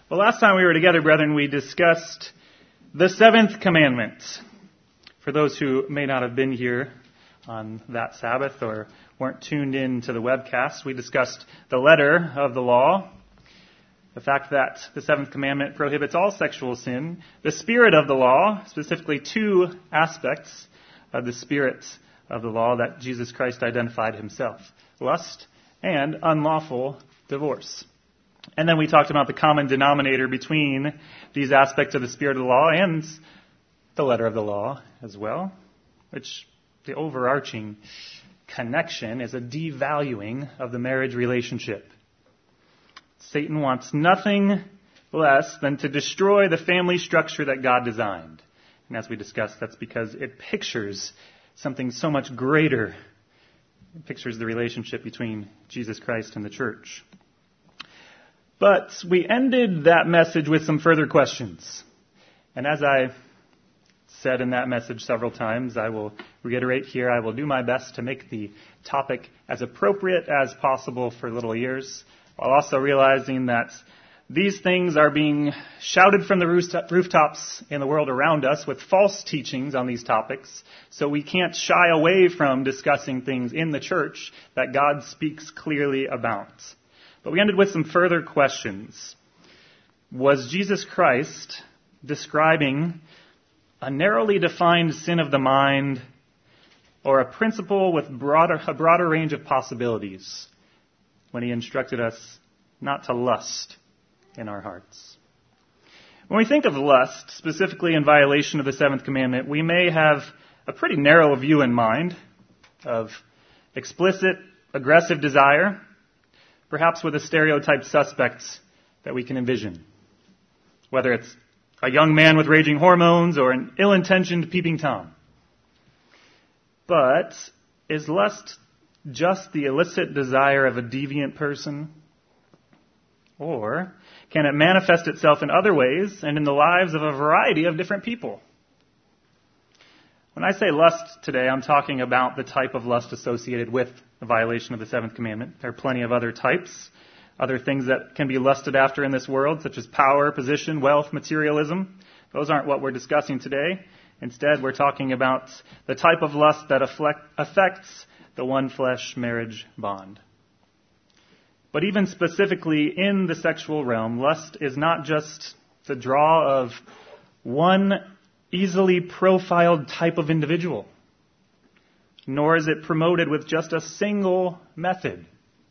Well, last time we were together, brethren, we discussed the seventh commandment. For those who may not have been here on that Sabbath or weren't tuned in to the webcast, we discussed the letter of the law, the fact that the seventh commandment prohibits all sexual sin, the spirit of the law, specifically two aspects of the spirit of the law that Jesus Christ identified himself: lust and unlawful divorce. And then we talked about the common denominator between these aspects of the spirit of the law and the letter of the law as well, which the overarching connection is a devaluing of the marriage relationship. Satan wants nothing less than to destroy the family structure that God designed. And as we discussed, that's because it pictures something so much greater. It pictures the relationship between Jesus Christ and the church. But we ended that message with some further questions. And as I said in that message several times, I will reiterate here, I will do my best to make the topic as appropriate as possible for little ears, while also realizing that these things are being shouted from the rooftops in the world around us with false teachings on these topics, so we can't shy away from discussing things in the church that God speaks clearly about. But we ended with some further questions. Was Jesus Christ describing a narrowly defined sin of the mind or a principle with a broader range of possibilities when he instructed us not to lust in our hearts? When we think of lust, specifically in violation of the seventh commandment, we may have a pretty narrow view in mind of explicit, aggressive desire, perhaps with a stereotyped suspect that we can envision, whether it's a young man with raging hormones or an ill-intentioned peeping Tom. But is lust just the illicit desire of a deviant person? Or can it manifest itself in other ways and in the lives of a variety of different people? When I say lust today, I'm talking about the type of lust associated with the violation of the seventh commandment. There are plenty of other types, other things that can be lusted after in this world, such as power, position, wealth, materialism. Those aren't what we're discussing today. Instead, we're talking about the type of lust that affects the one-flesh marriage bond. But even specifically in the sexual realm, lust is not just the draw of one easily profiled type of individual, nor is it promoted with just a single method.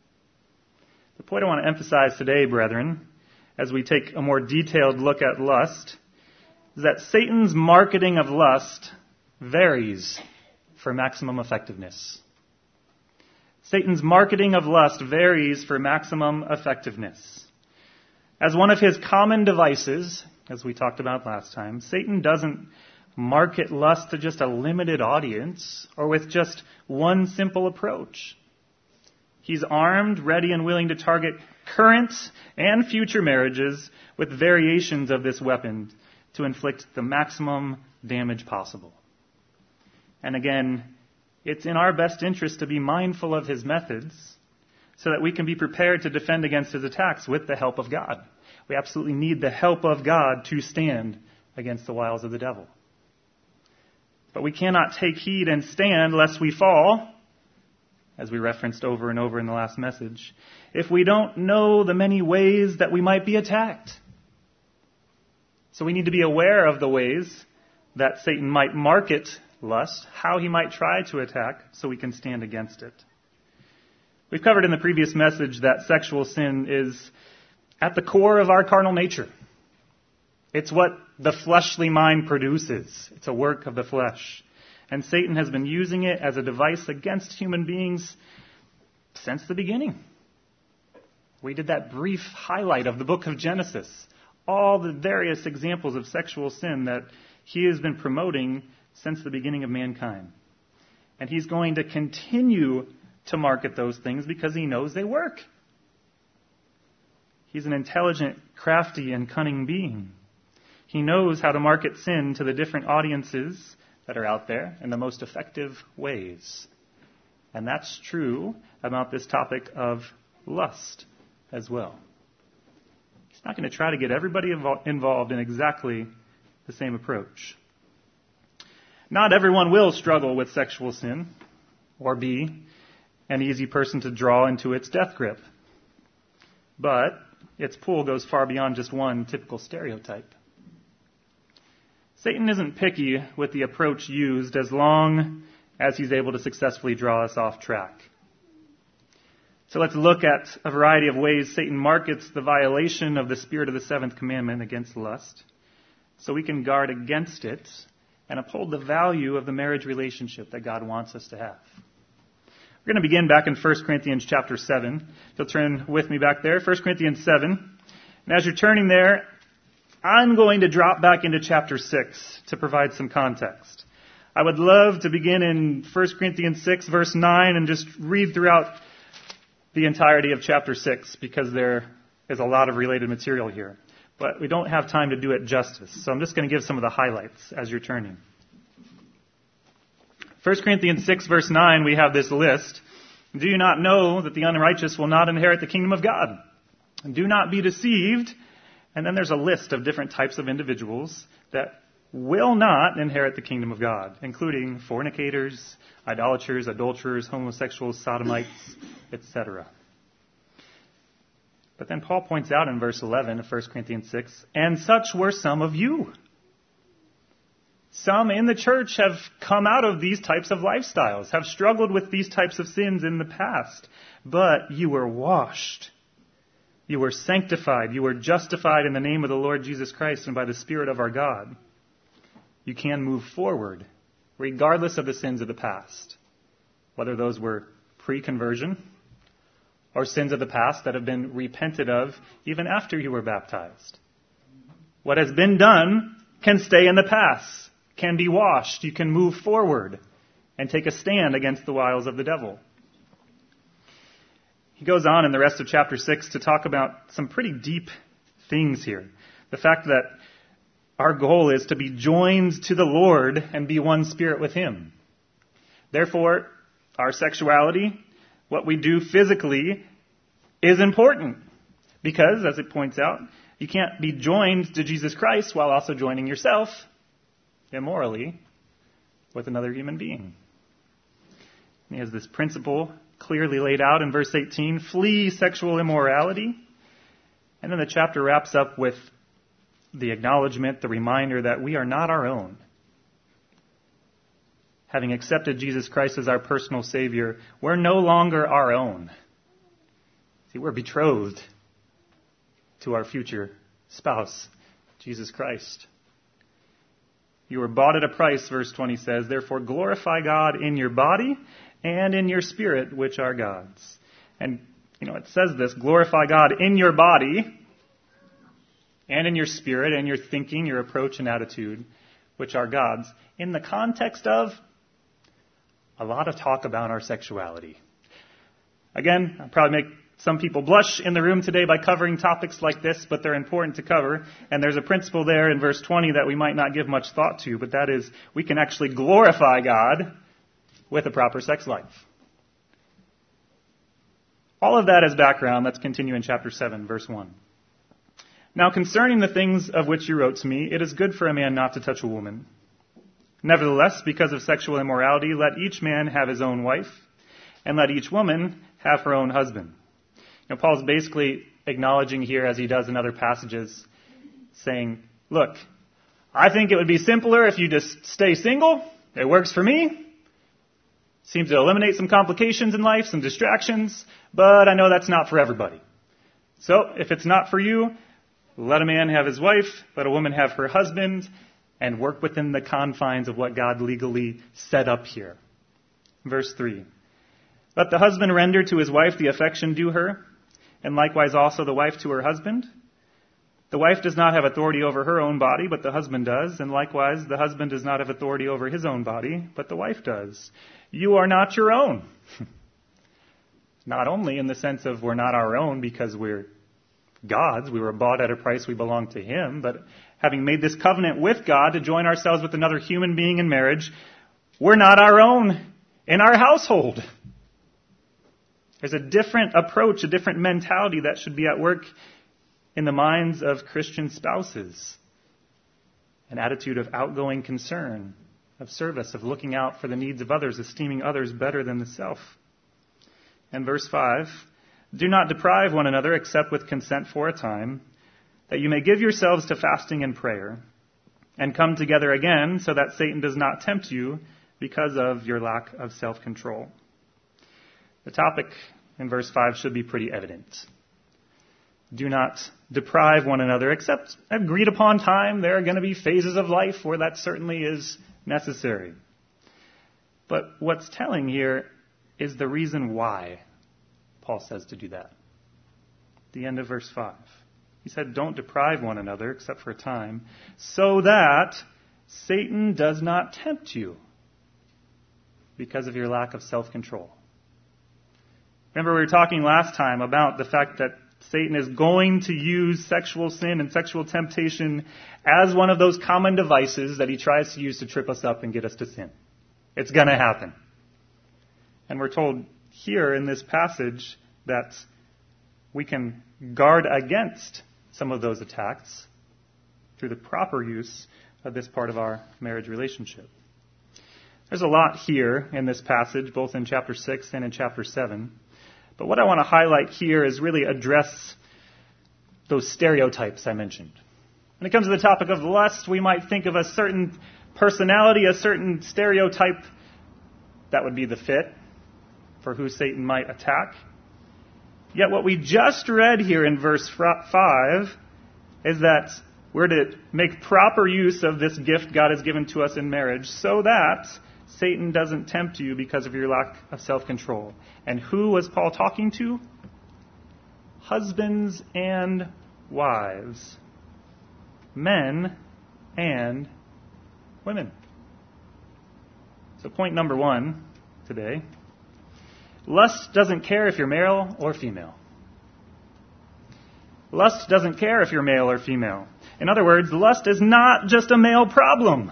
The point I want to emphasize today, brethren, as we take a more detailed look at lust, is that Satan's marketing of lust varies for maximum effectiveness. Satan's marketing of lust varies for maximum effectiveness. As one of his common devices, as we talked about last time, Satan doesn't market lust to just a limited audience or with just one simple approach. He's armed, ready, and willing to target current and future marriages with variations of this weapon to inflict the maximum damage possible. And again, it's in our best interest to be mindful of his methods so that we can be prepared to defend against his attacks with the help of God. We absolutely need the help of God to stand against the wiles of the devil. But we cannot take heed and stand lest we fall, as we referenced over and over in the last message, if we don't know the many ways that we might be attacked. So we need to be aware of the ways that Satan might market lust, how he might try to attack, so we can stand against it. We've covered in the previous message that sexual sin is at the core of our carnal nature. It's what the fleshly mind produces. It's a work of the flesh. And Satan has been using it as a device against human beings since the beginning. We did that brief highlight of the book of Genesis, all the various examples of sexual sin that he has been promoting since the beginning of mankind. And he's going to continue to market those things because he knows they work. He's an intelligent, crafty, and cunning being. He knows how to market sin to the different audiences that are out there in the most effective ways. And that's true about this topic of lust as well. He's not going to try to get everybody involved in exactly the same approach. Not everyone will struggle with sexual sin or be an easy person to draw into its death grip. But its pull goes far beyond just one typical stereotype. Satan isn't picky with the approach used as long as he's able to successfully draw us off track. So let's look at a variety of ways Satan markets the violation of the spirit of the seventh commandment against lust, so we can guard against it and uphold the value of the marriage relationship that God wants us to have. We're going to begin back in 1 Corinthians chapter 7. If you'll turn with me back there, 1 Corinthians 7. And as you're turning there, I'm going to drop back into chapter 6 to provide some context. I would love to begin in 1 Corinthians 6, verse 9, and just read throughout the entirety of chapter 6, because there is a lot of related material here. But we don't have time to do it justice, so I'm just going to give some of the highlights as you're turning. 1 Corinthians 6, verse 9, we have this list. Do you not know that the unrighteous will not inherit the kingdom of God? And do not be deceived. And then there's a list of different types of individuals that will not inherit the kingdom of God, including fornicators, idolaters, adulterers, homosexuals, sodomites, etc. But then Paul points out in verse 11 of 1 Corinthians 6, and such were some of you. Some in the church have come out of these types of lifestyles, have struggled with these types of sins in the past, but you were washed. You were sanctified. You were justified in the name of the Lord Jesus Christ and by the Spirit of our God. You can move forward, regardless of the sins of the past, whether those were pre-conversion or sins of the past that have been repented of even after you were baptized. What has been done can stay in the past, can be washed. You can move forward and take a stand against the wiles of the devil. He goes on in the rest of chapter 6 to talk about some pretty deep things here. The fact that our goal is to be joined to the Lord and be one spirit with Him. Therefore, our sexuality, what we do physically, is important. Because, as it points out, you can't be joined to Jesus Christ while also joining yourself immorally with another human being. And he has this principle clearly laid out in verse 18, flee sexual immorality. And then the chapter wraps up with the acknowledgement, the reminder that we are not our own. Having accepted Jesus Christ as our personal Savior, we're no longer our own. See, we're betrothed to our future spouse, Jesus Christ. You were bought at a price, verse 20 says, therefore glorify God in your body and in your spirit, which are God's. And, it says this, glorify God in your body and in your spirit and your thinking, your approach and attitude, which are God's, in the context of a lot of talk about our sexuality. Again, I'll probably make some people blush in the room today by covering topics like this, but they're important to cover. And there's a principle there in verse 20 that we might not give much thought to, but that is we can actually glorify God with a proper sex life. All of that as background. Let's continue in chapter 7, verse 1. Now concerning the things of which you wrote to me, it is good for a man not to touch a woman. Nevertheless, because of sexual immorality, let each man have his own wife, and let each woman have her own husband. Paul's basically acknowledging here, as he does in other passages, saying, look, I think it would be simpler if you just stay single. It works for me. Seems to eliminate some complications in life, some distractions, but I know that's not for everybody. So if it's not for you, let a man have his wife, let a woman have her husband, and work within the confines of what God legally set up here. Verse 3. Let the husband render to his wife the affection due her, and likewise also the wife to her husband. The wife does not have authority over her own body, but the husband does, and likewise the husband does not have authority over his own body, but the wife does. You are not your own. Not only in the sense of we're not our own because we're God's, we were bought at a price, we belong to Him, but having made this covenant with God to join ourselves with another human being in marriage, we're not our own in our household. There's a different approach, a different mentality that should be at work in the minds of Christian spouses? An attitude of outgoing concern, of service, of looking out for the needs of others, esteeming others better than the self. And verse 5, do not deprive one another except with consent for a time, that you may give yourselves to fasting and prayer, and come together again so that Satan does not tempt you because of your lack of self-control. The topic in verse 5 should be pretty evident. Do not deprive one another except agreed upon time. There are going to be phases of life where that certainly is necessary. But what's telling here is the reason why Paul says to do that. The end of verse 5. He said, don't deprive one another except for a time, so that Satan does not tempt you because of your lack of self-control. Remember, we were talking last time about the fact that Satan is going to use sexual sin and sexual temptation as one of those common devices that he tries to use to trip us up and get us to sin. It's going to happen. And we're told here in this passage that we can guard against some of those attacks through the proper use of this part of our marriage relationship. There's a lot here in this passage, both in chapter 6 and in chapter 7. But what I want to highlight here is really address those stereotypes I mentioned. When it comes to the topic of lust, we might think of a certain personality, a certain stereotype that would be the fit for who Satan might attack. Yet what we just read here in verse 5 is that we're to make proper use of this gift God has given to us in marriage so that Satan doesn't tempt you because of your lack of self-control. And who was Paul talking to? Husbands and wives. Men and women. So point number 1 today. Lust doesn't care if you're male or female. Lust doesn't care if you're male or female. In other words, lust is not just a male problem.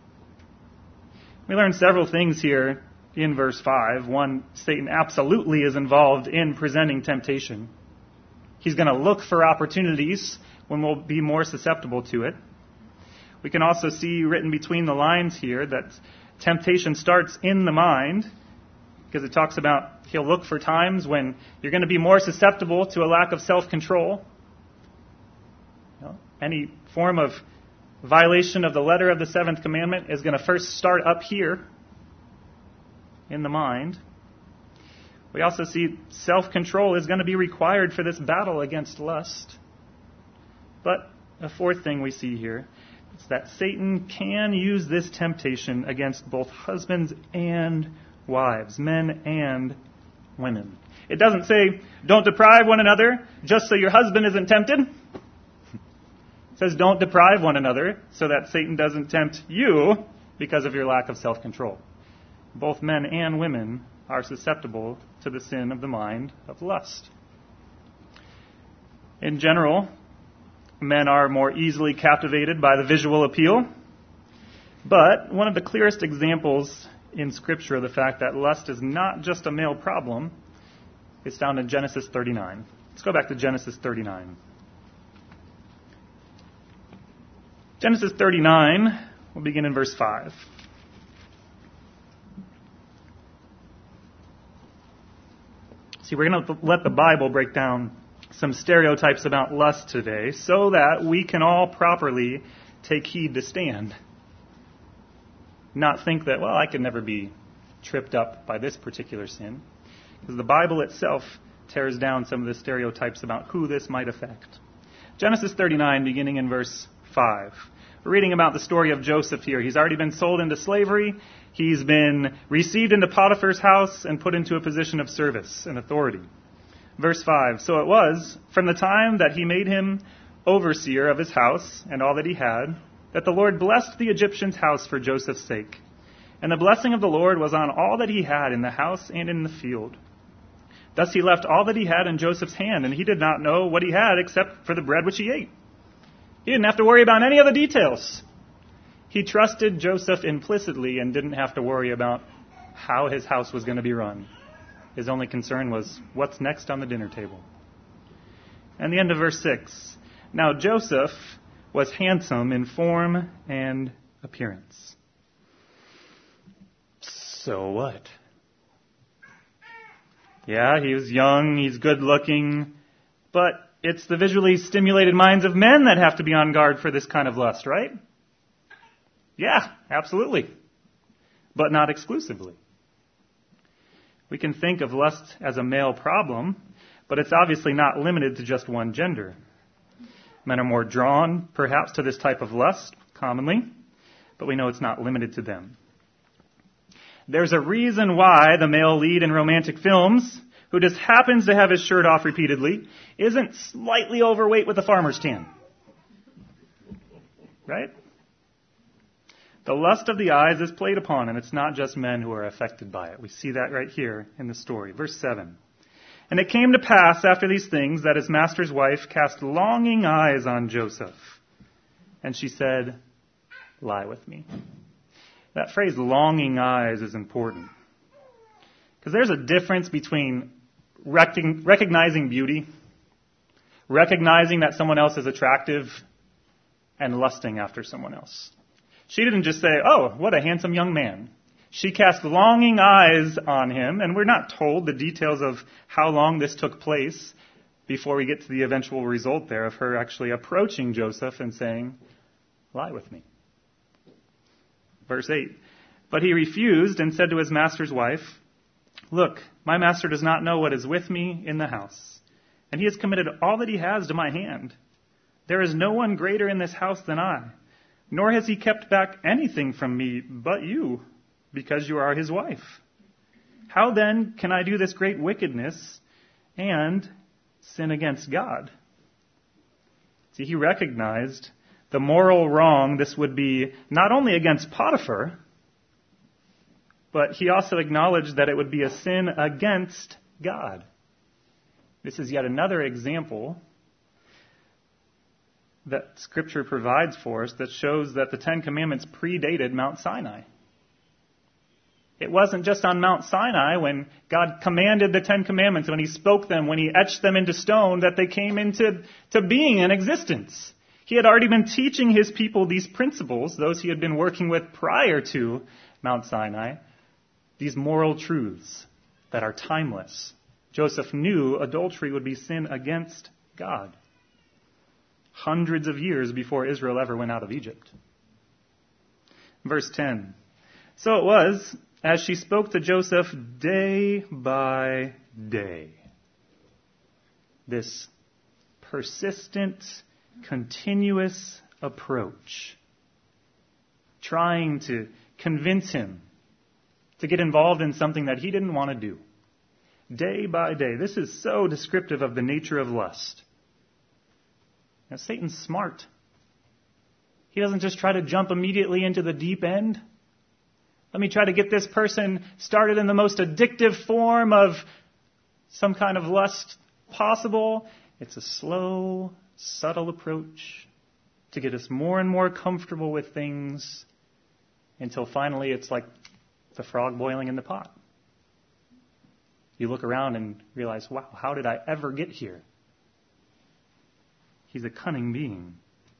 We learn several things here in verse 5. One, Satan absolutely is involved in presenting temptation. He's going to look for opportunities when we'll be more susceptible to it. We can also see written between the lines here that temptation starts in the mind, because it talks about he'll look for times when you're going to be more susceptible to a lack of self-control. Any form of violation of the letter of the 7th commandment is going to first start up here in the mind. We also see self-control is going to be required for this battle against lust. But a fourth thing we see here is that Satan can use this temptation against both husbands and wives, men and women. It doesn't say, don't deprive one another just so your husband isn't tempted. It says, don't deprive one another so that Satan doesn't tempt you because of your lack of self-control. Both men and women are susceptible to the sin of the mind of lust. In general, men are more easily captivated by the visual appeal. But one of the clearest examples in Scripture of the fact that lust is not just a male problem is found in Genesis 39. Let's go back to Genesis 39. Genesis 39, we'll begin in verse 5. See, we're going to let the Bible break down some stereotypes about lust today so that we can all properly take heed to stand. Not think that, well, I could never be tripped up by this particular sin. Because the Bible itself tears down some of the stereotypes about who this might affect. Genesis 39, beginning in verse 5. We're reading about the story of Joseph here. He's already been sold into slavery. He's been received into Potiphar's house and put into a position of service and authority. Verse 5. So it was, from the time that he made him overseer of his house and all that he had, that the Lord blessed the Egyptian's house for Joseph's sake. And the blessing of the Lord was on all that he had in the house and in the field. Thus he left all that he had in Joseph's hand, and he did not know what he had except for the bread which he ate. He didn't have to worry about any of the details. He trusted Joseph implicitly and didn't have to worry about how his house was going to be run. His only concern was what's next on the dinner table. And the end of verse 6. Now Joseph was handsome in form and appearance. So what? Yeah, he was young, he's good looking, but it's the visually stimulated minds of men that have to be on guard for this kind of lust, right? Yeah, absolutely. But not exclusively. We can think of lust as a male problem, but it's obviously not limited to just one gender. Men are more drawn, perhaps, to this type of lust, commonly, but we know it's not limited to them. There's a reason why the male lead in romantic films, who just happens to have his shirt off repeatedly, isn't slightly overweight with a farmer's tan. Right? The lust of the eyes is played upon, and it's not just men who are affected by it. We see that right here in the story. Verse 7. And it came to pass after these things that his master's wife cast longing eyes on Joseph. And she said, lie with me. That phrase, longing eyes, is important. Because there's a difference between recognizing beauty, recognizing that someone else is attractive, and lusting after someone else. She didn't just say, oh, what a handsome young man. She cast longing eyes on him, and we're not told the details of how long this took place before we get to the eventual result there of her actually approaching Joseph and saying, lie with me. Verse 8, but he refused and said to his master's wife, look, my master does not know what is with me in the house, and he has committed all that he has to my hand. There is no one greater in this house than I, nor has he kept back anything from me but you, because you are his wife. How then can I do this great wickedness and sin against God? See, he recognized the moral wrong this would be not only against Potiphar, but he also acknowledged that it would be a sin against God. This is yet another example that Scripture provides for us that shows that the Ten Commandments predated Mount Sinai. It wasn't just on Mount Sinai when God commanded the Ten Commandments, when he spoke them, when he etched them into stone, that they came into being and existence. He had already been teaching his people these principles, those he had been working with prior to Mount Sinai, these moral truths that are timeless. Joseph knew adultery would be sin against God, hundreds of years before Israel ever went out of Egypt. Verse 10. So it was, as she spoke to Joseph day by day, this persistent, continuous approach, trying to convince him to get involved in something that he didn't want to do. Day by day. This is so descriptive of the nature of lust. Now, Satan's smart. He doesn't just try to jump immediately into the deep end. Let me try to get this person started in the most addictive form of some kind of lust possible. It's a slow, subtle approach to get us more and more comfortable with things until finally it's like the frog boiling in the pot. You look around and realize, wow, how did I ever get here? He's a cunning being.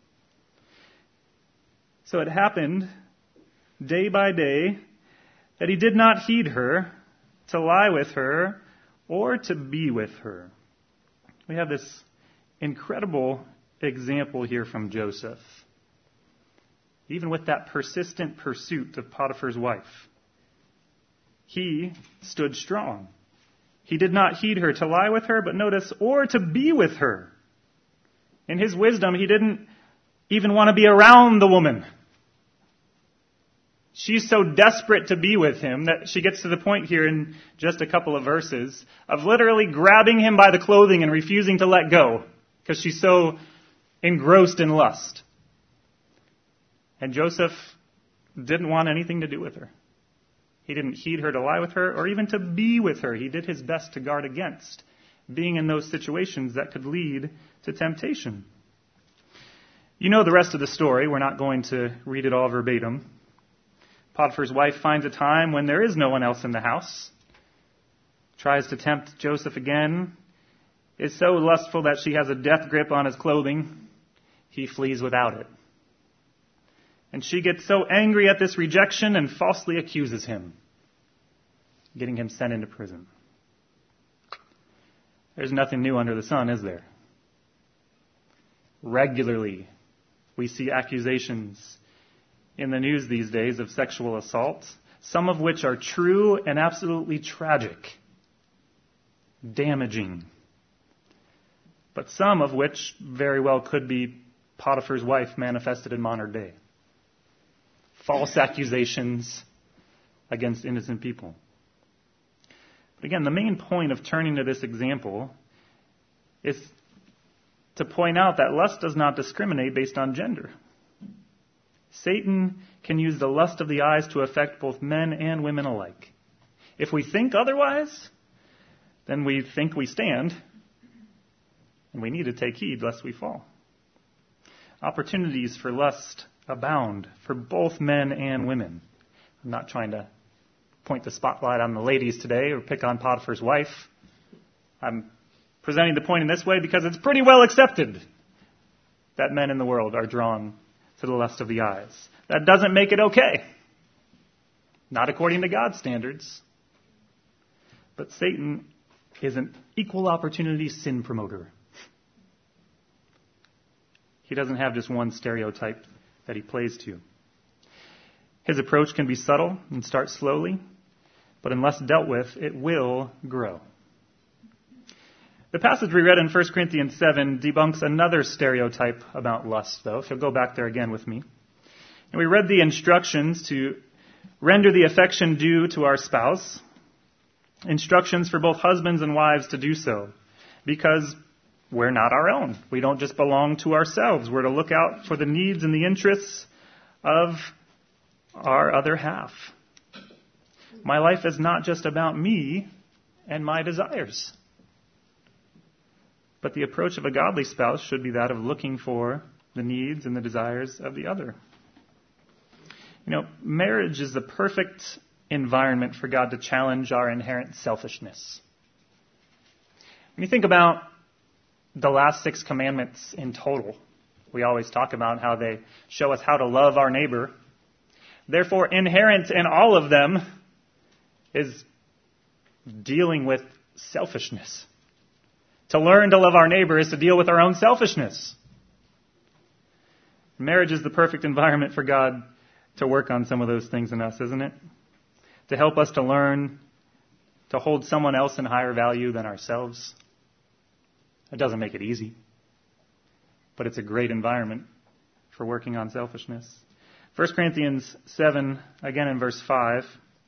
So it happened day by day that he did not heed her, to lie with her, or to be with her. We have this incredible example here from Joseph. Even with that persistent pursuit of Potiphar's wife, he stood strong. He did not heed her to lie with her, but notice, or to be with her. In his wisdom, he didn't even want to be around the woman. She's so desperate to be with him that she gets to the point here in just a couple of verses of literally grabbing him by the clothing and refusing to let go because she's so engrossed in lust. And Joseph didn't want anything to do with her. He didn't heed her to lie with her or even to be with her. He did his best to guard against being in those situations that could lead to temptation. You know the rest of the story. We're not going to read it all verbatim. Potiphar's wife finds a time when there is no one else in the house, tries to tempt Joseph again, is so lustful that she has a death grip on his clothing, he flees without it. And she gets so angry at this rejection and falsely accuses him, getting him sent into prison. There's nothing new under the sun, is there? Regularly, we see accusations in the news these days of sexual assault, some of which are true and absolutely tragic, damaging, but some of which very well could be Potiphar's wife manifested in modern day. False accusations against innocent people. But again, the main point of turning to this example is to point out that lust does not discriminate based on gender. Satan can use the lust of the eyes to affect both men and women alike. If we think otherwise, then we think we stand, and we need to take heed lest we fall. Opportunities for lust abound for both men and women. I'm not trying to point the spotlight on the ladies today or pick on Potiphar's wife. I'm presenting the point in this way because it's pretty well accepted that men in the world are drawn to the lust of the eyes. That doesn't make it okay. Not according to God's standards. But Satan is an equal opportunity sin promoter. He doesn't have just one stereotype that he plays to. His approach can be subtle and start slowly, but unless dealt with, it will grow. The passage we read in 1 Corinthians 7 debunks another stereotype about lust, though, if you'll go back there again with me. And we read the instructions to render the affection due to our spouse, instructions for both husbands and wives to do so, because we're not our own. We don't just belong to ourselves. We're to look out for the needs and the interests of our other half. My life is not just about me and my desires. But the approach of a godly spouse should be that of looking for the needs and the desires of the other. You know, marriage is the perfect environment for God to challenge our inherent selfishness. When you think about the last 6 commandments in total, we always talk about how they show us how to love our neighbor. Therefore, inherent in all of them is dealing with selfishness. To learn to love our neighbor is to deal with our own selfishness. Marriage is the perfect environment for God to work on some of those things in us, isn't it? To help us to learn to hold someone else in higher value than ourselves. It doesn't make it easy, but it's a great environment for working on selfishness. 1 Corinthians 7, again in verse 5.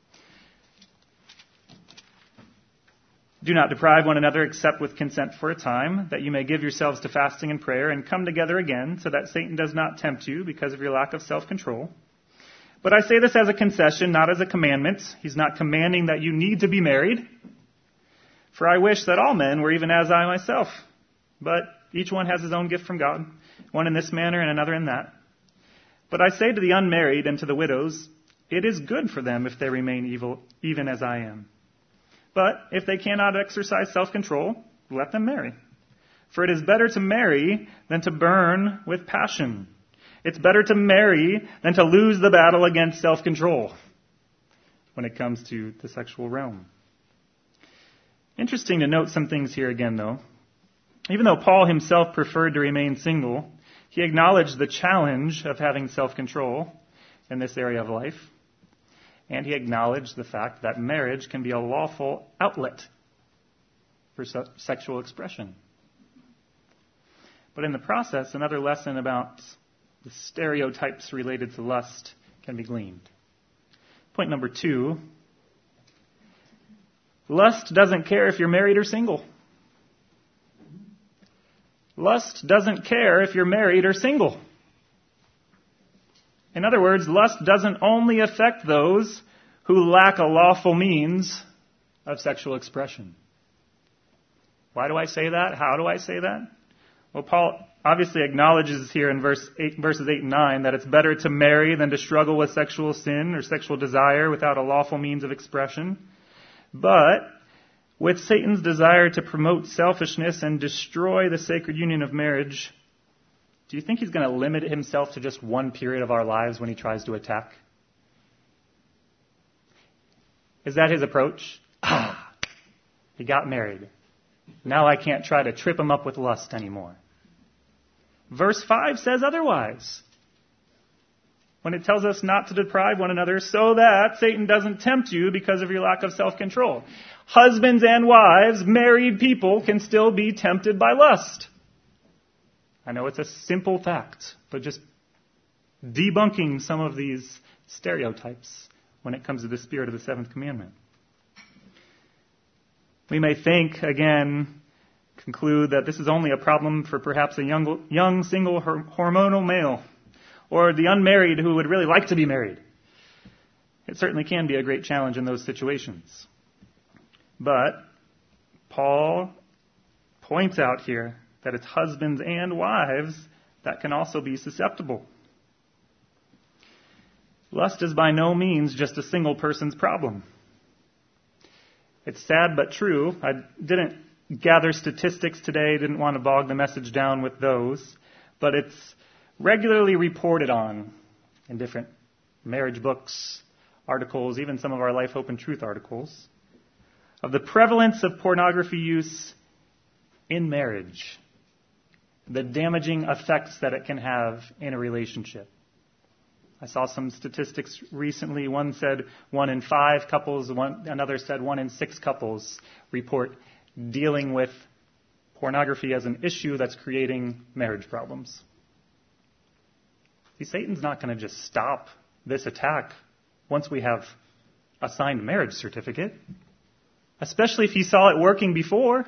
Do not deprive one another except with consent for a time, that you may give yourselves to fasting and prayer and come together again, so that Satan does not tempt you because of your lack of self-control. But I say this as a concession, not as a commandment. He's not commanding that you need to be married. For I wish that all men were even as I myself. But each one has his own gift from God, one in this manner and another in that. But I say to the unmarried and to the widows, it is good for them if they remain evil, even as I am. But if they cannot exercise self-control, let them marry. For it is better to marry than to burn with passion. It's better to marry than to lose the battle against self-control when it comes to the sexual realm. Interesting to note some things here again, though. Even though Paul himself preferred to remain single, he acknowledged the challenge of having self-control in this area of life. And he acknowledged the fact that marriage can be a lawful outlet for sexual expression. But in the process, another lesson about the stereotypes related to lust can be gleaned. Point number 2, lust doesn't care if you're married or single. Lust doesn't care if you're married or single. In other words, lust doesn't only affect those who lack a lawful means of sexual expression. Why do I say that? How do I say that? Well, Paul obviously acknowledges here in verses 8 and 9 that it's better to marry than to struggle with sexual sin or sexual desire without a lawful means of expression. But with Satan's desire to promote selfishness and destroy the sacred union of marriage, do you think he's going to limit himself to just one period of our lives when he tries to attack? Is that his approach? He got married. Now I can't try to trip him up with lust anymore. Verse 5 says otherwise. When it tells us not to deprive one another so that Satan doesn't tempt you because of your lack of self-control. Husbands and wives, married people, can still be tempted by lust. I know it's a simple fact, but just debunking some of these stereotypes when it comes to the spirit of the seventh commandment. We may think, again, conclude that this is only a problem for perhaps a young single hormonal male, or the unmarried who would really like to be married. It certainly can be a great challenge in those situations. But Paul points out here that it's husbands and wives that can also be susceptible. Lust is by no means just a single person's problem. It's sad but true. I didn't gather statistics today, didn't want to bog the message down with those, but it's regularly reported on in different marriage books, articles, even some of our Life, Hope, and Truth articles, of the prevalence of pornography use in marriage, the damaging effects that it can have in a relationship. I saw some statistics recently. One said 1 in 5 couples, another said 1 in 6 couples report dealing with pornography as an issue that's creating marriage problems. See, Satan's not going to just stop this attack once we have a signed marriage certificate, especially if he saw it working before.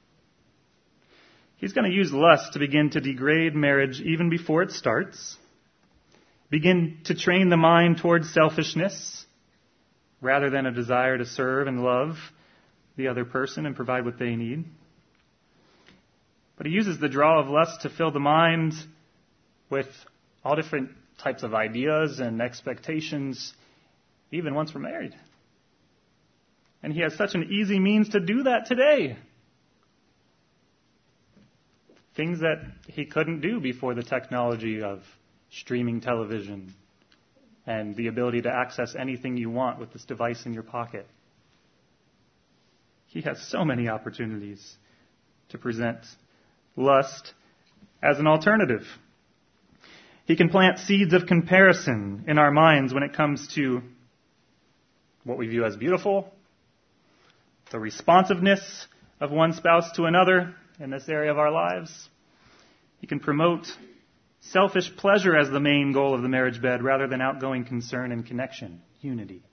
He's going to use lust to begin to degrade marriage even before it starts, begin to train the mind towards selfishness rather than a desire to serve and love the other person and provide what they need. But he uses the draw of lust to fill the mind with all different types of ideas and expectations, even once we're married. And he has such an easy means to do that today. Things that he couldn't do before the technology of streaming television and the ability to access anything you want with this device in your pocket. He has so many opportunities to present lust as an alternative. He can plant seeds of comparison in our minds when it comes to what we view as beautiful, the responsiveness of one spouse to another in this area of our lives. He can promote selfish pleasure as the main goal of the marriage bed rather than outgoing concern and connection, unity.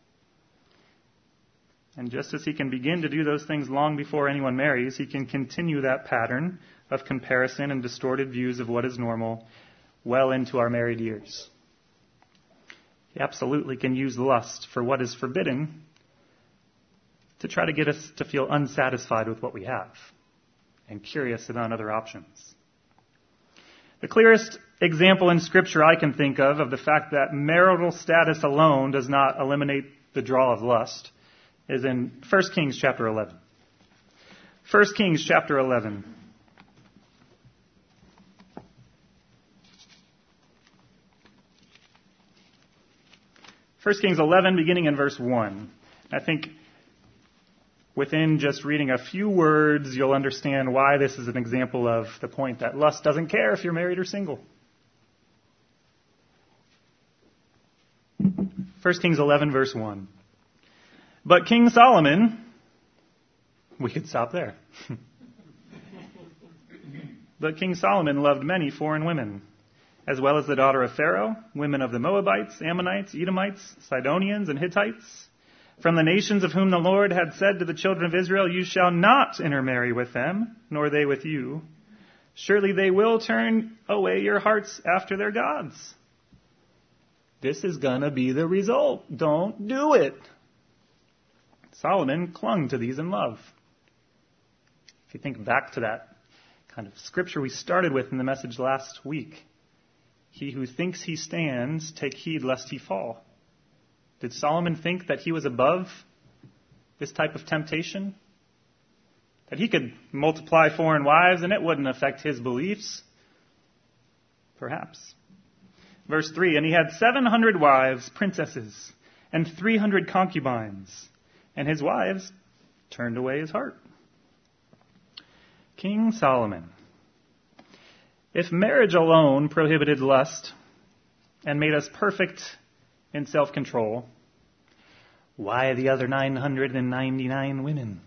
And just as he can begin to do those things long before anyone marries, he can continue that pattern of comparison and distorted views of what is normal well into our married years. He absolutely can use lust for what is forbidden to try to get us to feel unsatisfied with what we have and curious about other options. The clearest example in Scripture I can think of the fact that marital status alone does not eliminate the draw of lust is in 1 Kings chapter 11. 1 Kings chapter 11. First Kings 11, beginning in verse 1. I think within just reading a few words, you'll understand why this is an example of the point that lust doesn't care if you're married or single. 1 Kings 11, verse 1. But King Solomon, we could stop there. But King Solomon loved many foreign women, as well as the daughter of Pharaoh, women of the Moabites, Ammonites, Edomites, Sidonians, and Hittites, from the nations of whom the Lord had said to the children of Israel, you shall not intermarry with them, nor they with you. Surely they will turn away your hearts after their gods. This is going to be the result. Don't do it. Solomon clung to these in love. If you think back to that kind of scripture we started with in the message last week, he who thinks he stands, take heed lest he fall. Did Solomon think that he was above this type of temptation? That he could multiply foreign wives and it wouldn't affect his beliefs? Perhaps. Verse 3, and he had 700 wives, princesses, and 300 concubines, and his wives turned away his heart. King Solomon. If marriage alone prohibited lust and made us perfect in self-control, why the other 999 women?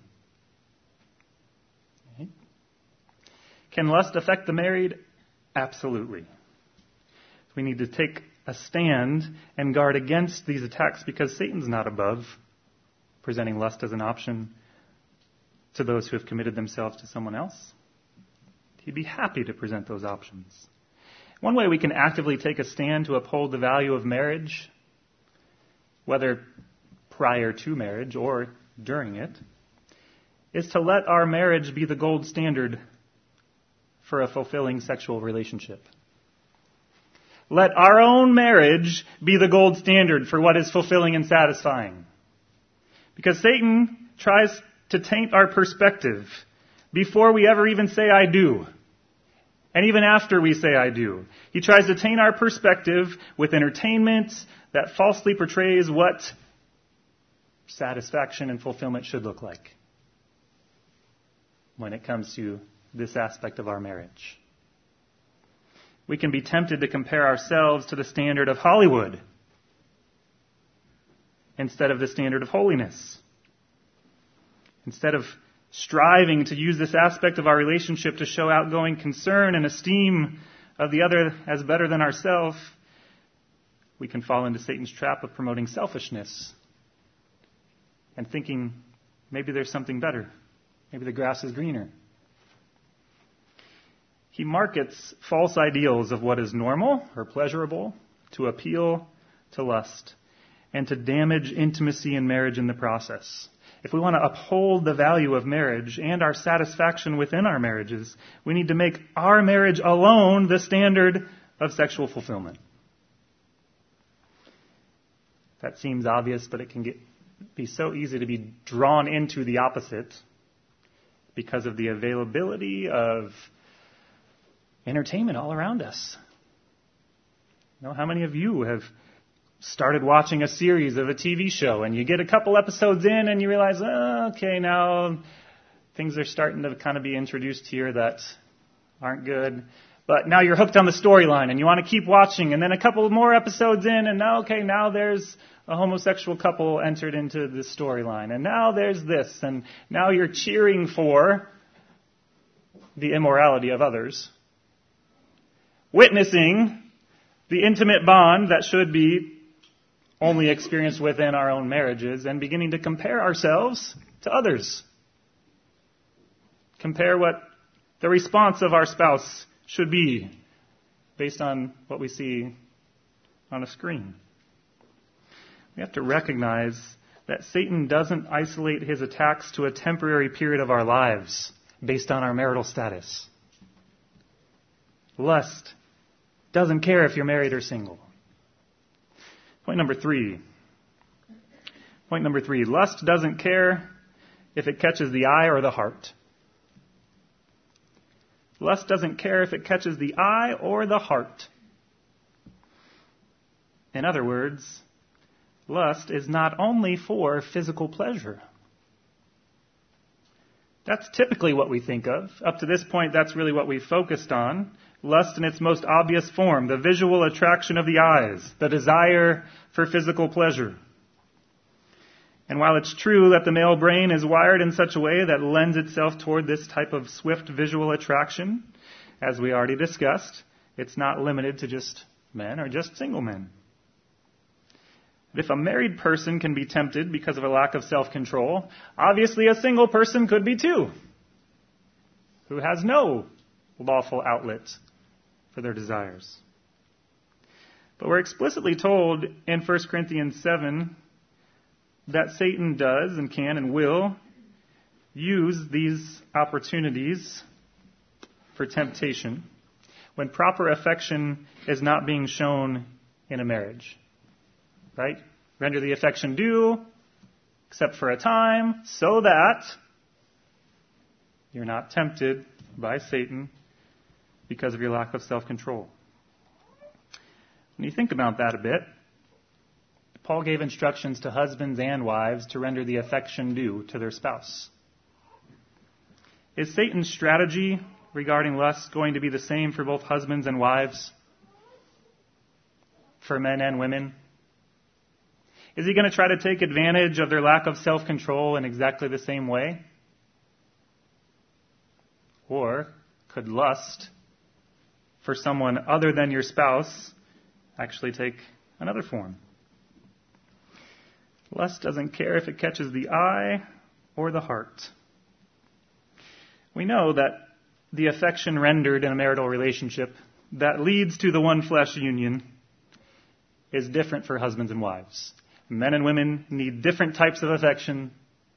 Right? Can lust affect the married? Absolutely. We need to take a stand and guard against these attacks because Satan's not above presenting lust as an option to those who have committed themselves to someone else. He'd be happy to present those options. One way we can actively take a stand to uphold the value of marriage, whether prior to marriage or during it, is to let our marriage be the gold standard for a fulfilling sexual relationship. Let our own marriage be the gold standard for what is fulfilling and satisfying. Because Satan tries to taint our perspective before we ever even say I do. And even after we say I do. He tries to taint our perspective with entertainment that falsely portrays what satisfaction and fulfillment should look like when it comes to this aspect of our marriage. We can be tempted to compare ourselves to the standard of Hollywood instead of the standard of holiness. Instead of striving to use this aspect of our relationship to show outgoing concern and esteem of the other as better than ourselves, we can fall into Satan's trap of promoting selfishness and thinking maybe there's something better. Maybe the grass is greener. He markets false ideals of what is normal or pleasurable to appeal to lust and to damage intimacy in marriage in the process. If we want to uphold the value of marriage and our satisfaction within our marriages, we need to make our marriage alone the standard of sexual fulfillment. That seems obvious, but it can be so easy to be drawn into the opposite because of the availability of entertainment all around us. You know, how many of you have started watching a series of a TV show and you get a couple episodes in and you realize, okay, now things are starting to kind of be introduced here that aren't good. But now you're hooked on the storyline and you want to keep watching, and then a couple more episodes in and now there's a homosexual couple entered into the storyline, and now there's this, and now you're cheering for the immorality of others, witnessing the intimate bond that should be only experienced within our own marriages, and beginning to compare ourselves to others. Compare what the response of our spouse should be based on what we see on a screen. We have to recognize that Satan doesn't isolate his attacks to a temporary period of our lives based on our marital status. Lust doesn't care if you're married or single. Point number three. Lust doesn't care if it catches the eye or the heart. Lust doesn't care if it catches the eye or the heart. In other words, lust is not only for physical pleasure. That's typically what we think of. Up to this point, that's really what we focused on. Lust in its most obvious form, the visual attraction of the eyes, the desire for physical pleasure. And while it's true that the male brain is wired in such a way that lends itself toward this type of swift visual attraction, as we already discussed, it's not limited to just men or just single men. But if a married person can be tempted because of a lack of self-control, obviously a single person could be too, who has no lawful outlet for their desires. But we're explicitly told in 1 Corinthians 7 that Satan does and can and will use these opportunities for temptation when proper affection is not being shown in a marriage. Right? Render the affection due, except for a time, so that you're not tempted by Satan because of your lack of self-control. When you think about that a bit, Paul gave instructions to husbands and wives to render the affection due to their spouse. Is Satan's strategy regarding lust going to be the same for both husbands and wives? For men and women? Is he going to try to take advantage of their lack of self-control in exactly the same way? Or could lust for someone other than your spouse actually take another form? Lust doesn't care if it catches the eye or the heart. We know that the affection rendered in a marital relationship that leads to the one flesh union is different for husbands and wives. Men and women need different types of affection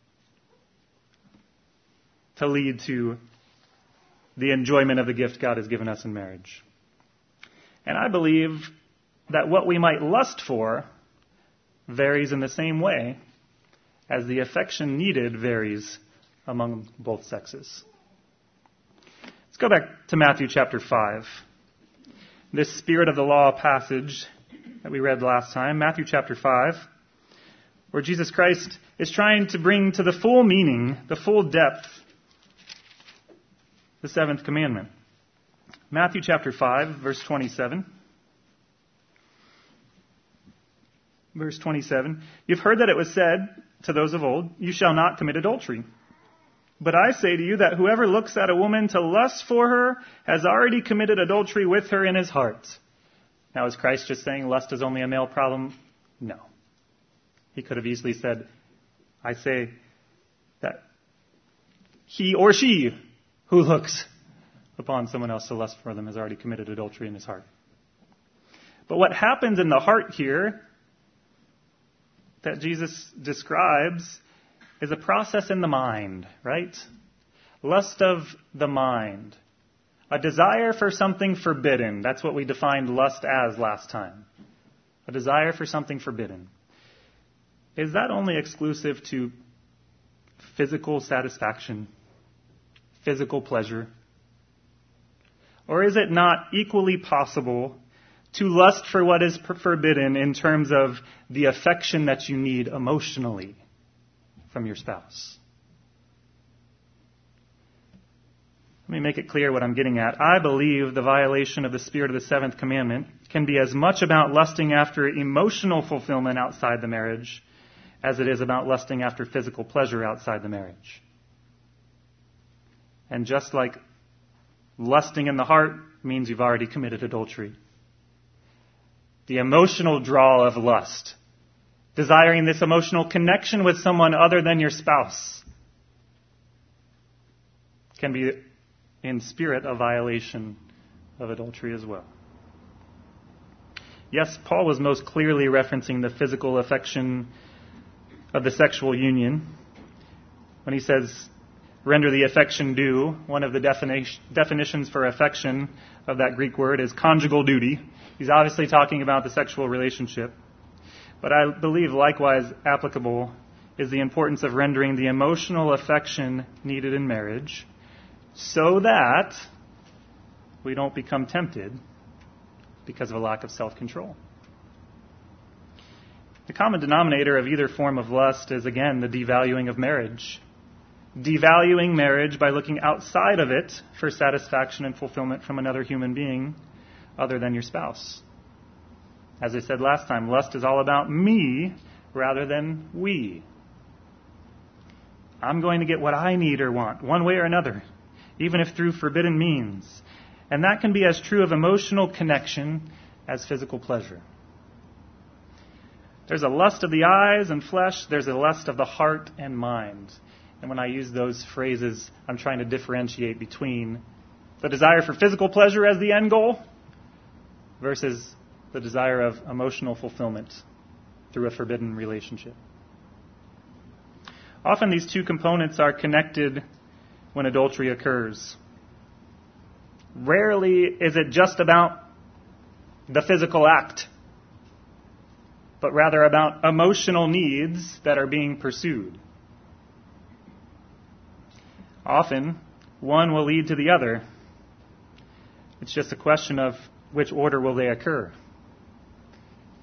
to lead to the enjoyment of the gift God has given us in marriage. And I believe that what we might lust for varies in the same way as the affection needed varies among both sexes. Let's go back to Matthew chapter 5. This Spirit of the Law passage that we read last time, Matthew chapter 5, where Jesus Christ is trying to bring to the full meaning, the full depth, the seventh commandment. Matthew chapter 5, verse 27. Verse 27, "You've heard that it was said to those of old, 'You shall not commit adultery.' But I say to you that whoever looks at a woman to lust for her has already committed adultery with her in his heart." Now, is Christ just saying lust is only a male problem? No. He could have easily said, I say that he or she who looks upon someone else to lust for them has already committed adultery in his heart. But what happens in the heart here that Jesus describes is a process in the mind, right? Lust of the mind. A desire for something forbidden. That's what we defined lust as last time. A desire for something forbidden. Is that only exclusive to physical satisfaction, physical pleasure? Or is it not equally possible to lust for what is forbidden in terms of the affection that you need emotionally from your spouse? Let me make it clear what I'm getting at. I believe the violation of the spirit of the seventh commandment can be as much about lusting after emotional fulfillment outside the marriage as it is about lusting after physical pleasure outside the marriage. And just like lusting in the heart means you've already committed adultery, the emotional draw of lust, desiring this emotional connection with someone other than your spouse, can be in spirit a violation of adultery as well. Yes, Paul was most clearly referencing the physical affection of the sexual union when he says, render the affection due. One of the definitions for affection of that Greek word is conjugal duty. He's obviously talking about the sexual relationship. But I believe likewise applicable is the importance of rendering the emotional affection needed in marriage so that we don't become tempted because of a lack of self-control. The common denominator of either form of lust is, again, the devaluing of marriage. Devaluing marriage by looking outside of it for satisfaction and fulfillment from another human being other than your spouse. As I said last time, lust is all about me rather than we. I'm going to get what I need or want, one way or another, even if through forbidden means. And that can be as true of emotional connection as physical pleasure. There's a lust of the eyes and flesh. There's a lust of the heart and mind. And when I use those phrases, I'm trying to differentiate between the desire for physical pleasure as the end goal versus the desire of emotional fulfillment through a forbidden relationship. Often these two components are connected when adultery occurs. Rarely is it just about the physical act, but rather about emotional needs that are being pursued. Often, one will lead to the other. It's just a question of which order will they occur.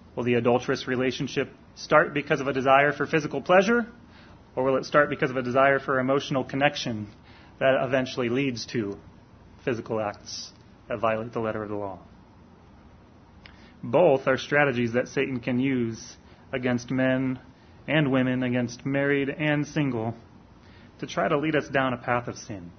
Will the adulterous relationship start because of a desire for physical pleasure, or will it start because of a desire for emotional connection that eventually leads to physical acts that violate the letter of the law? Both are strategies that Satan can use against men and women, against married and single, to try to lead us down a path of sin.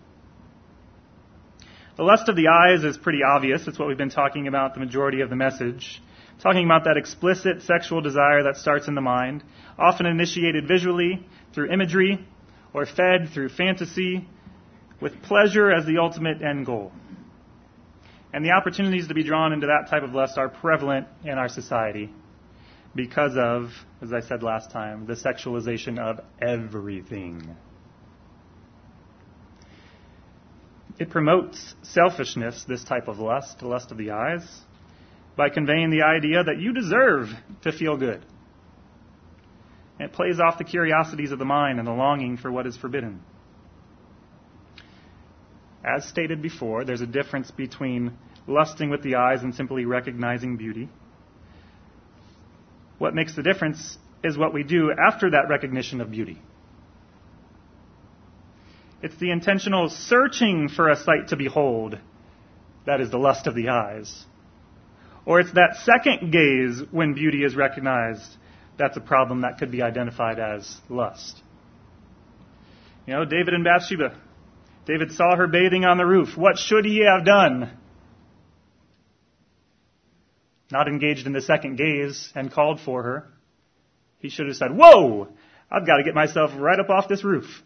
The lust of the eyes is pretty obvious. It's what we've been talking about the majority of the message. Talking about that explicit sexual desire that starts in the mind, often initiated visually through imagery or fed through fantasy, with pleasure as the ultimate end goal. And the opportunities to be drawn into that type of lust are prevalent in our society because of, as I said last time, the sexualization of everything. It promotes selfishness, this type of lust, the lust of the eyes, by conveying the idea that you deserve to feel good. And it plays off the curiosities of the mind and the longing for what is forbidden. As stated before, there's a difference between lusting with the eyes and simply recognizing beauty. What makes the difference is what we do after that recognition of beauty. It's the intentional searching for a sight to behold that is the lust of the eyes. Or it's that second gaze when beauty is recognized that's a problem that could be identified as lust. You know, David and Bathsheba. David saw her bathing on the roof. What should he have done? Not engaged in the second gaze and called for her. He should have said, "Whoa! I've got to get myself right up off this roof."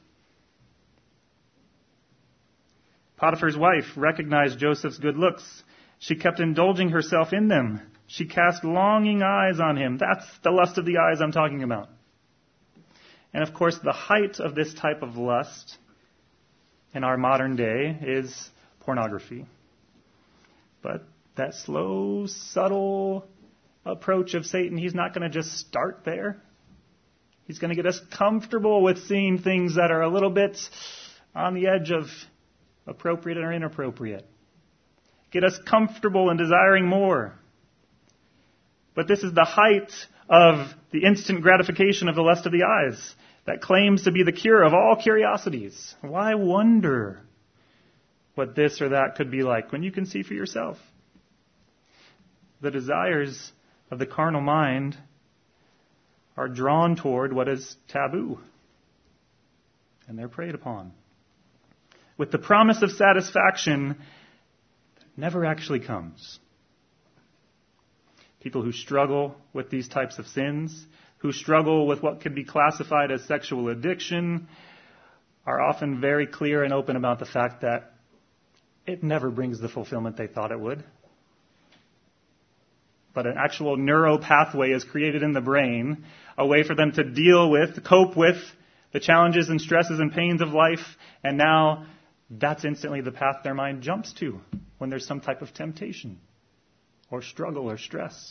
Potiphar's wife recognized Joseph's good looks. She kept indulging herself in them. She cast longing eyes on him. That's the lust of the eyes I'm talking about. And of course, the height of this type of lust in our modern day is pornography. But that slow, subtle approach of Satan, he's not going to just start there. He's going to get us comfortable with seeing things that are a little bit on the edge of appropriate or inappropriate. Get us comfortable in desiring more. But this is the height of the instant gratification of the lust of the eyes that claims to be the cure of all curiosities. Why wonder what this or that could be like when you can see for yourself? The desires of the carnal mind are drawn toward what is taboo, and they're preyed upon, with the promise of satisfaction that never actually comes. People who struggle with these types of sins, who struggle with what could be classified as sexual addiction, are often very clear and open about the fact that it never brings the fulfillment they thought it would. But an actual neural pathway is created in the brain, a way for them to deal with, to cope with the challenges and stresses and pains of life, and now that's instantly the path their mind jumps to when there's some type of temptation or struggle or stress.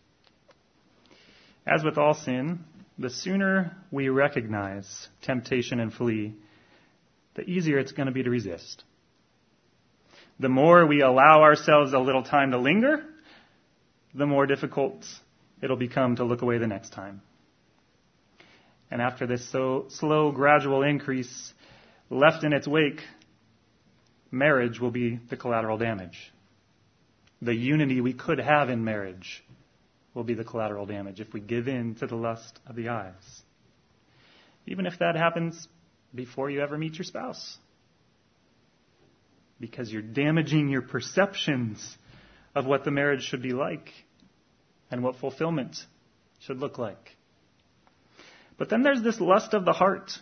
As with all sin, the sooner we recognize temptation and flee, the easier it's going to be to resist. The more we allow ourselves a little time to linger, the more difficult it'll become to look away the next time. And after this slow, gradual increase left in its wake, marriage will be the collateral damage. The unity we could have in marriage will be the collateral damage if we give in to the lust of the eyes. Even if that happens before you ever meet your spouse. Because you're damaging your perceptions of what the marriage should be like and what fulfillment should look like. But then there's this lust of the heart.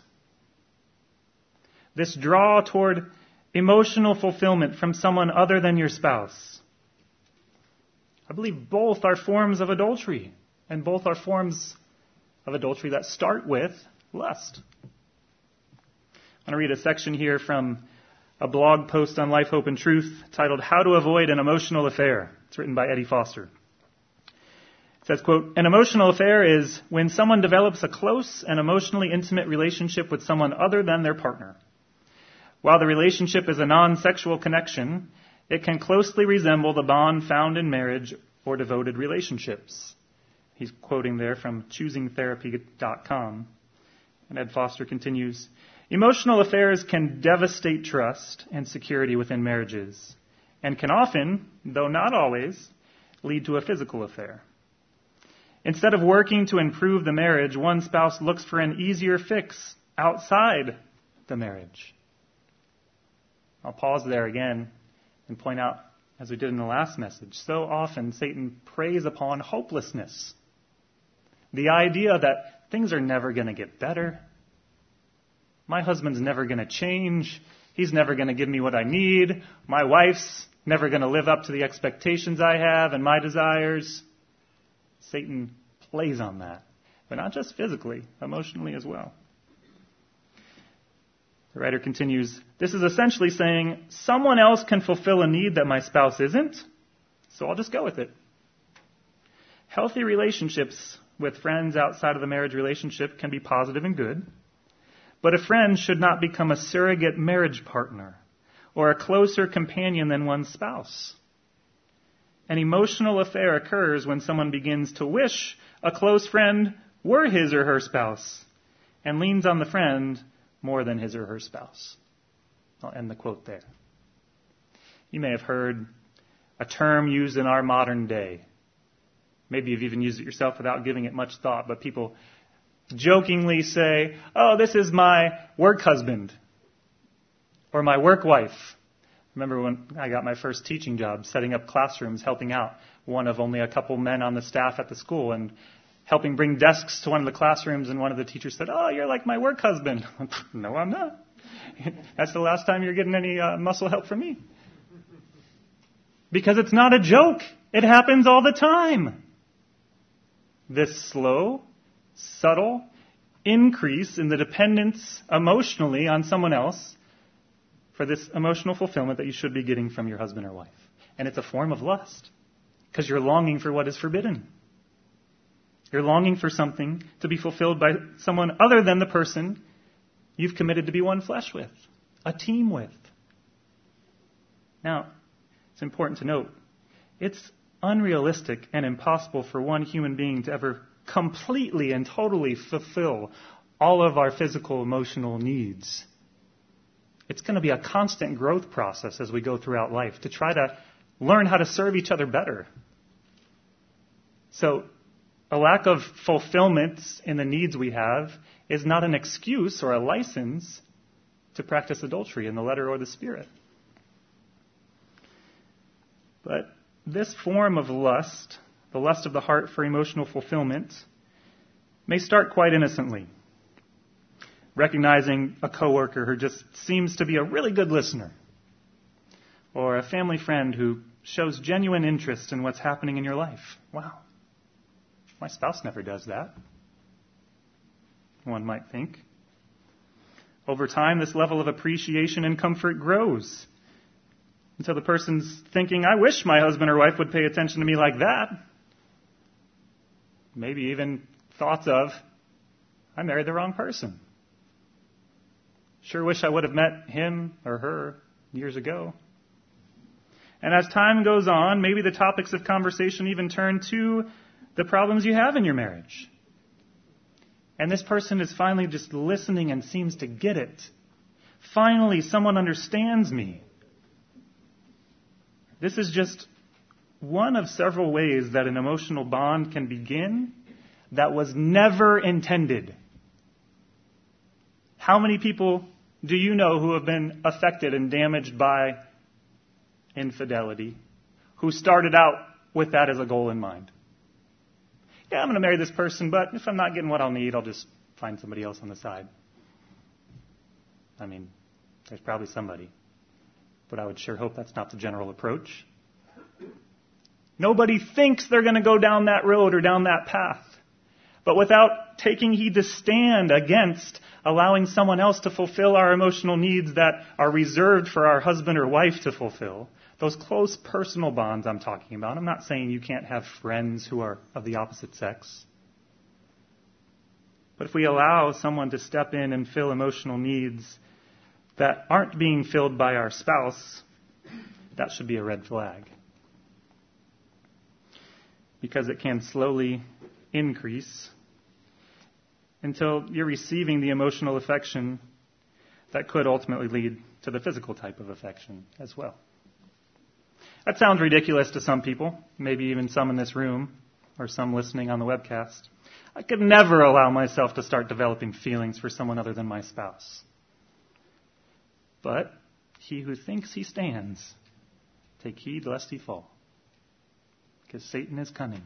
This draw toward emotional fulfillment from someone other than your spouse. I believe both are forms of adultery, and both are forms of adultery that start with lust. I want to read a section here from a blog post on Life, Hope, and Truth titled How to Avoid an Emotional Affair. It's written by Eddie Foster. It says, quote, "An emotional affair is when someone develops a close and emotionally intimate relationship with someone other than their partner. While the relationship is a non-sexual connection, it can closely resemble the bond found in marriage or devoted relationships. He's quoting there from choosingtherapy.com. And Ed Foster continues, emotional affairs can devastate trust and security within marriages, and can often, though not always, lead to a physical affair. Instead of working to improve the marriage, one spouse looks for an easier fix outside the marriage. I'll pause there again and point out, as we did in the last message, so often Satan preys upon hopelessness. The idea that things are never going to get better. My husband's never going to change. He's never going to give me what I need. My wife's never going to live up to the expectations I have and my desires. Satan plays on that, but not just physically, emotionally as well. The writer continues, this is essentially saying, someone else can fulfill a need that my spouse isn't, so I'll just go with it. Healthy relationships with friends outside of the marriage relationship can be positive and good, but a friend should not become a surrogate marriage partner or a closer companion than one's spouse. An emotional affair occurs when someone begins to wish a close friend were his or her spouse and leans on the friend more than his or her spouse. I'll end the quote there. You may have heard a term used in our modern day. Maybe you've even used it yourself without giving it much thought, but people jokingly say, oh, this is my work husband or my work wife. Remember when I got my first teaching job, setting up classrooms, helping out one of only a couple men on the staff at the school and helping bring desks to one of the classrooms, and one of the teachers said, oh, you're like my work husband. No, I'm not. That's the last time you're getting any muscle help from me. Because it's not a joke. It happens all the time. This slow, subtle increase in the dependence emotionally on someone else for this emotional fulfillment that you should be getting from your husband or wife. And it's a form of lust because you're longing for what is forbidden. You're longing for something to be fulfilled by someone other than the person you've committed to be one flesh with, a team with. Now, it's important to note, it's unrealistic and impossible for one human being to ever completely and totally fulfill all of our physical, emotional needs. It's going to be a constant growth process as we go throughout life to try to learn how to serve each other better. So, a lack of fulfillment in the needs we have is not an excuse or a license to practice adultery in the letter or the spirit. But this form of lust, the lust of the heart for emotional fulfillment, may start quite innocently. Recognizing a coworker who just seems to be a really good listener, or a family friend who shows genuine interest in what's happening in your life. Wow. My spouse never does that, one might think. Over time, this level of appreciation and comfort grows until the person's thinking, I wish my husband or wife would pay attention to me like that. Maybe even thoughts of, I married the wrong person. Sure wish I would have met him or her years ago. And as time goes on, maybe the topics of conversation even turn to the problems you have in your marriage. And this person is finally just listening and seems to get it. Finally, someone understands me. This is just one of several ways that an emotional bond can begin that was never intended. How many people do you know who have been affected and damaged by infidelity, who started out with that as a goal in mind? Yeah, I'm going to marry this person, but if I'm not getting what I'll need, I'll just find somebody else on the side. I mean, there's probably somebody, but I would sure hope that's not the general approach. Nobody thinks they're going to go down that road or down that path. But without taking heed to stand against allowing someone else to fulfill our emotional needs that are reserved for our husband or wife to fulfill, those close personal bonds I'm talking about. I'm not saying you can't have friends who are of the opposite sex. But if we allow someone to step in and fill emotional needs that aren't being filled by our spouse, that should be a red flag. Because it can slowly increase until you're receiving the emotional affection that could ultimately lead to the physical type of affection as well. That sounds ridiculous to some people, maybe even some in this room or some listening on the webcast. I could never allow myself to start developing feelings for someone other than my spouse. But he who thinks he stands, take heed lest he fall, because Satan is cunning.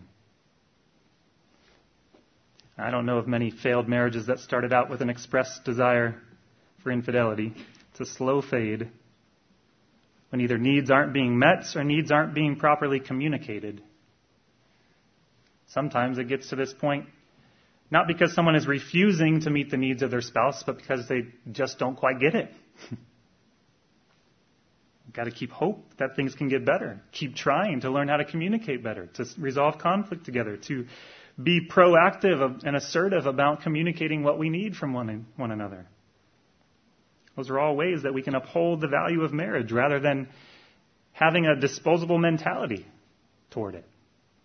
I don't know of many failed marriages that started out with an expressed desire for infidelity. It's a slow fade when either needs aren't being met or needs aren't being properly communicated. Sometimes it gets to this point not because someone is refusing to meet the needs of their spouse, but because they just don't quite get it. You've got to keep hope that things can get better. Keep trying to learn how to communicate better, to resolve conflict together, to be proactive and assertive about communicating what we need from one another. Those are all ways that we can uphold the value of marriage rather than having a disposable mentality toward it.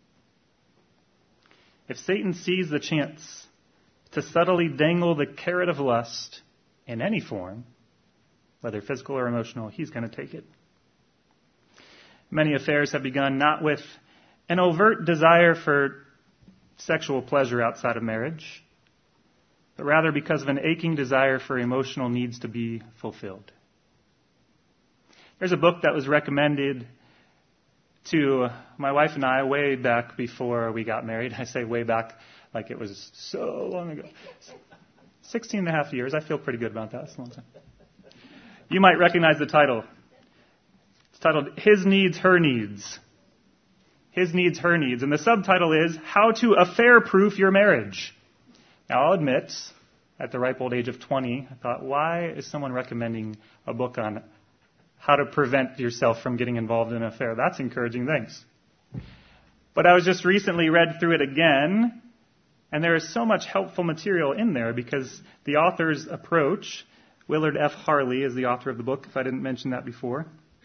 If Satan sees the chance to subtly dangle the carrot of lust in any form, whether physical or emotional, he's going to take it. Many affairs have begun not with an overt desire for sexual pleasure outside of marriage, but rather because of an aching desire for emotional needs to be fulfilled. There's a book that was recommended to my wife and I way back before we got married. I say way back like it was so long ago. 16 and a half years. I feel pretty good about that. That's a long time. You might recognize the title. It's titled His Needs, Her Needs. His Needs, Her Needs. And the subtitle is How to Affair-Proof Your Marriage. Now, I'll admit, at the ripe old age of 20, I thought, why is someone recommending a book on how to prevent yourself from getting involved in an affair? That's encouraging, thanks. But I was just recently read through it again, and there is so much helpful material in there because the author's approach, Willard F. Harley is the author of the book, if I didn't mention that before,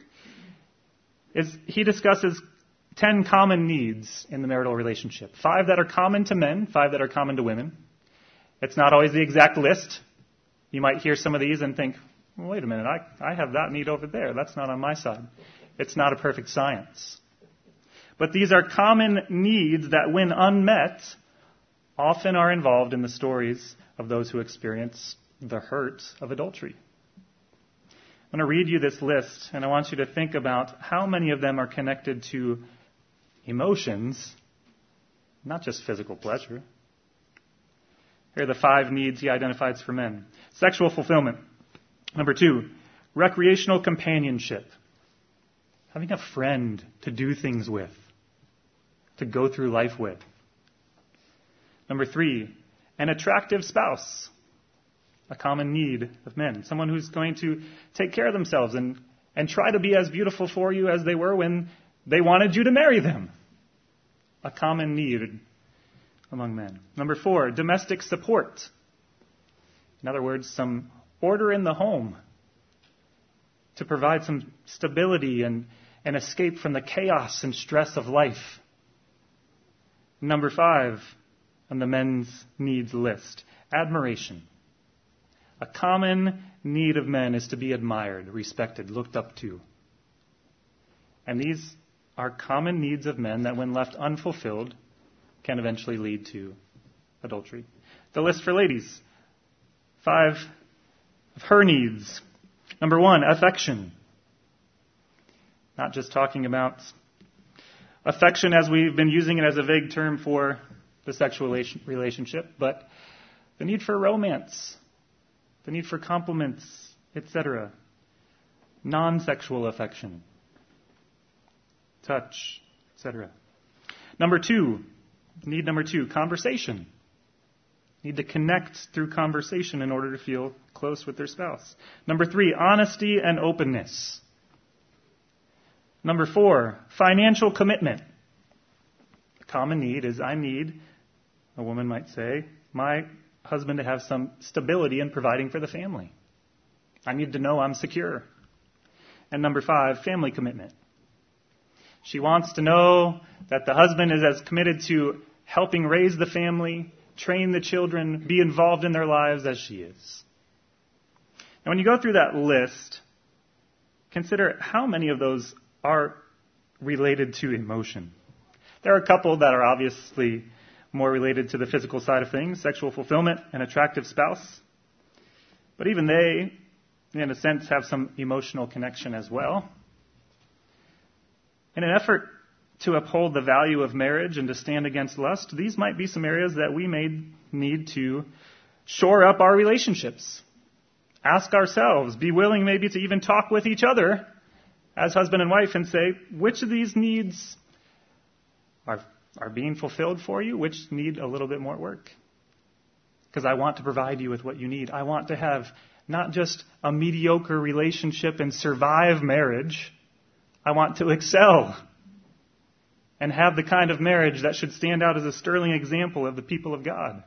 he discusses 10 common needs in the marital relationship. 5 that are common to men, 5 that are common to women. It's not always the exact list. You might hear some of these and think, well, wait a minute, I have that need over there. That's not on my side. It's not a perfect science. But these are common needs that, when unmet, often are involved in the stories of those who experience the hurt of adultery. I'm going to read you this list, and I want you to think about how many of them are connected to emotions, not just physical pleasure. Here are the 5 needs he identifies for men. Sexual fulfillment. Number 2, recreational companionship. Having a friend to do things with, to go through life with. Number 3, an attractive spouse. A common need of men. Someone who's going to take care of themselves and try to be as beautiful for you as they were when they wanted you to marry them. A common need among men. Number 4, domestic support. In other words, some order in the home to provide some stability and escape from the chaos and stress of life. Number 5 on the men's needs list, admiration. A common need of men is to be admired, respected, looked up to. And these are common needs of men that, when left unfulfilled, can eventually lead to adultery. The list for ladies. 5 of her needs. Number 1, affection. Not just talking about affection as we've been using it as a vague term for the sexual relationship, but the need for romance, the need for compliments, etc. Non-sexual affection, touch, etc. Number 2, need number 2, conversation. Need to connect through conversation in order to feel close with their spouse. Number 3, honesty and openness. Number 4, financial commitment. A common need is I need, a woman might say, my husband to have some stability in providing for the family. I need to know I'm secure. And number 5, family commitment. She wants to know that the husband is as committed to helping raise the family, train the children, be involved in their lives as she is. Now, when you go through that list, consider how many of those are related to emotion. There are a couple that are obviously more related to the physical side of things, sexual fulfillment, an attractive spouse. But even they, in a sense, have some emotional connection as well. In an effort to uphold the value of marriage and to stand against lust, these might be some areas that we may need to shore up our relationships. Ask ourselves, be willing maybe to even talk with each other as husband and wife and say, which of these needs are being fulfilled for you, which need a little bit more work? Because I want to provide you with what you need. I want to have not just a mediocre relationship and survive marriage. I want to excel and have the kind of marriage that should stand out as a sterling example of the people of God.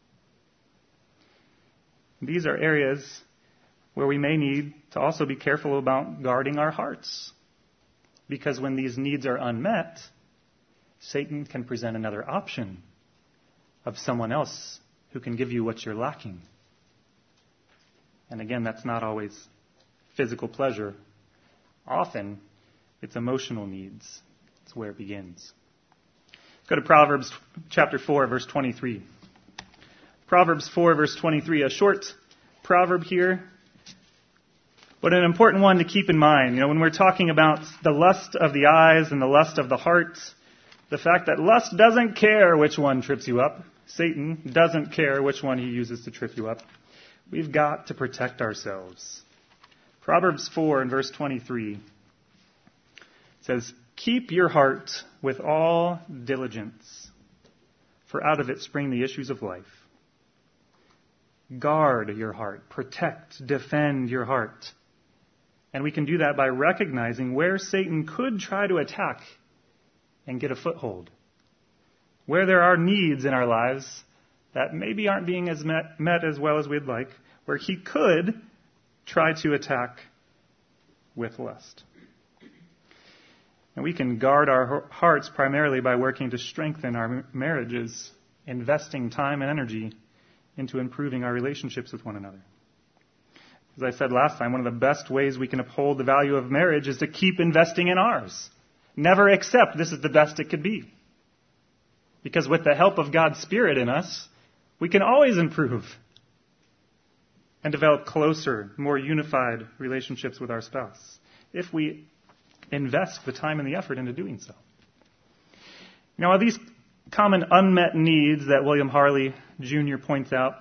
These are areas where we may need to also be careful about guarding our hearts. Because when these needs are unmet, Satan can present another option of someone else who can give you what you're lacking. And again, that's not always physical pleasure. Often, it's emotional needs. That's where it begins. Let's go to Proverbs chapter 4, verse 23. Proverbs 4, verse 23, a short proverb here, but an important one to keep in mind. You know, when we're talking about the lust of the eyes and the lust of the heart, the fact that lust doesn't care which one trips you up. Satan doesn't care which one he uses to trip you up. We've got to protect ourselves. Proverbs 4 and verse 23 says, "Keep your heart with all diligence, for out of it spring the issues of life." Guard your heart. Protect, defend your heart. And we can do that by recognizing where Satan could try to attack and get a foothold. Where there are needs in our lives that maybe aren't being as met as well as we'd like, where he could try to attack with lust. And we can guard our hearts primarily by working to strengthen our marriages, investing time and energy into improving our relationships with one another. As I said last time, one of the best ways we can uphold the value of marriage is to keep investing in ours. Never accept this is the best it could be. Because with the help of God's Spirit in us, we can always improve and develop closer, more unified relationships with our spouse if we invest the time and the effort into doing so. Now, are these common unmet needs that William Harley Jr. points out?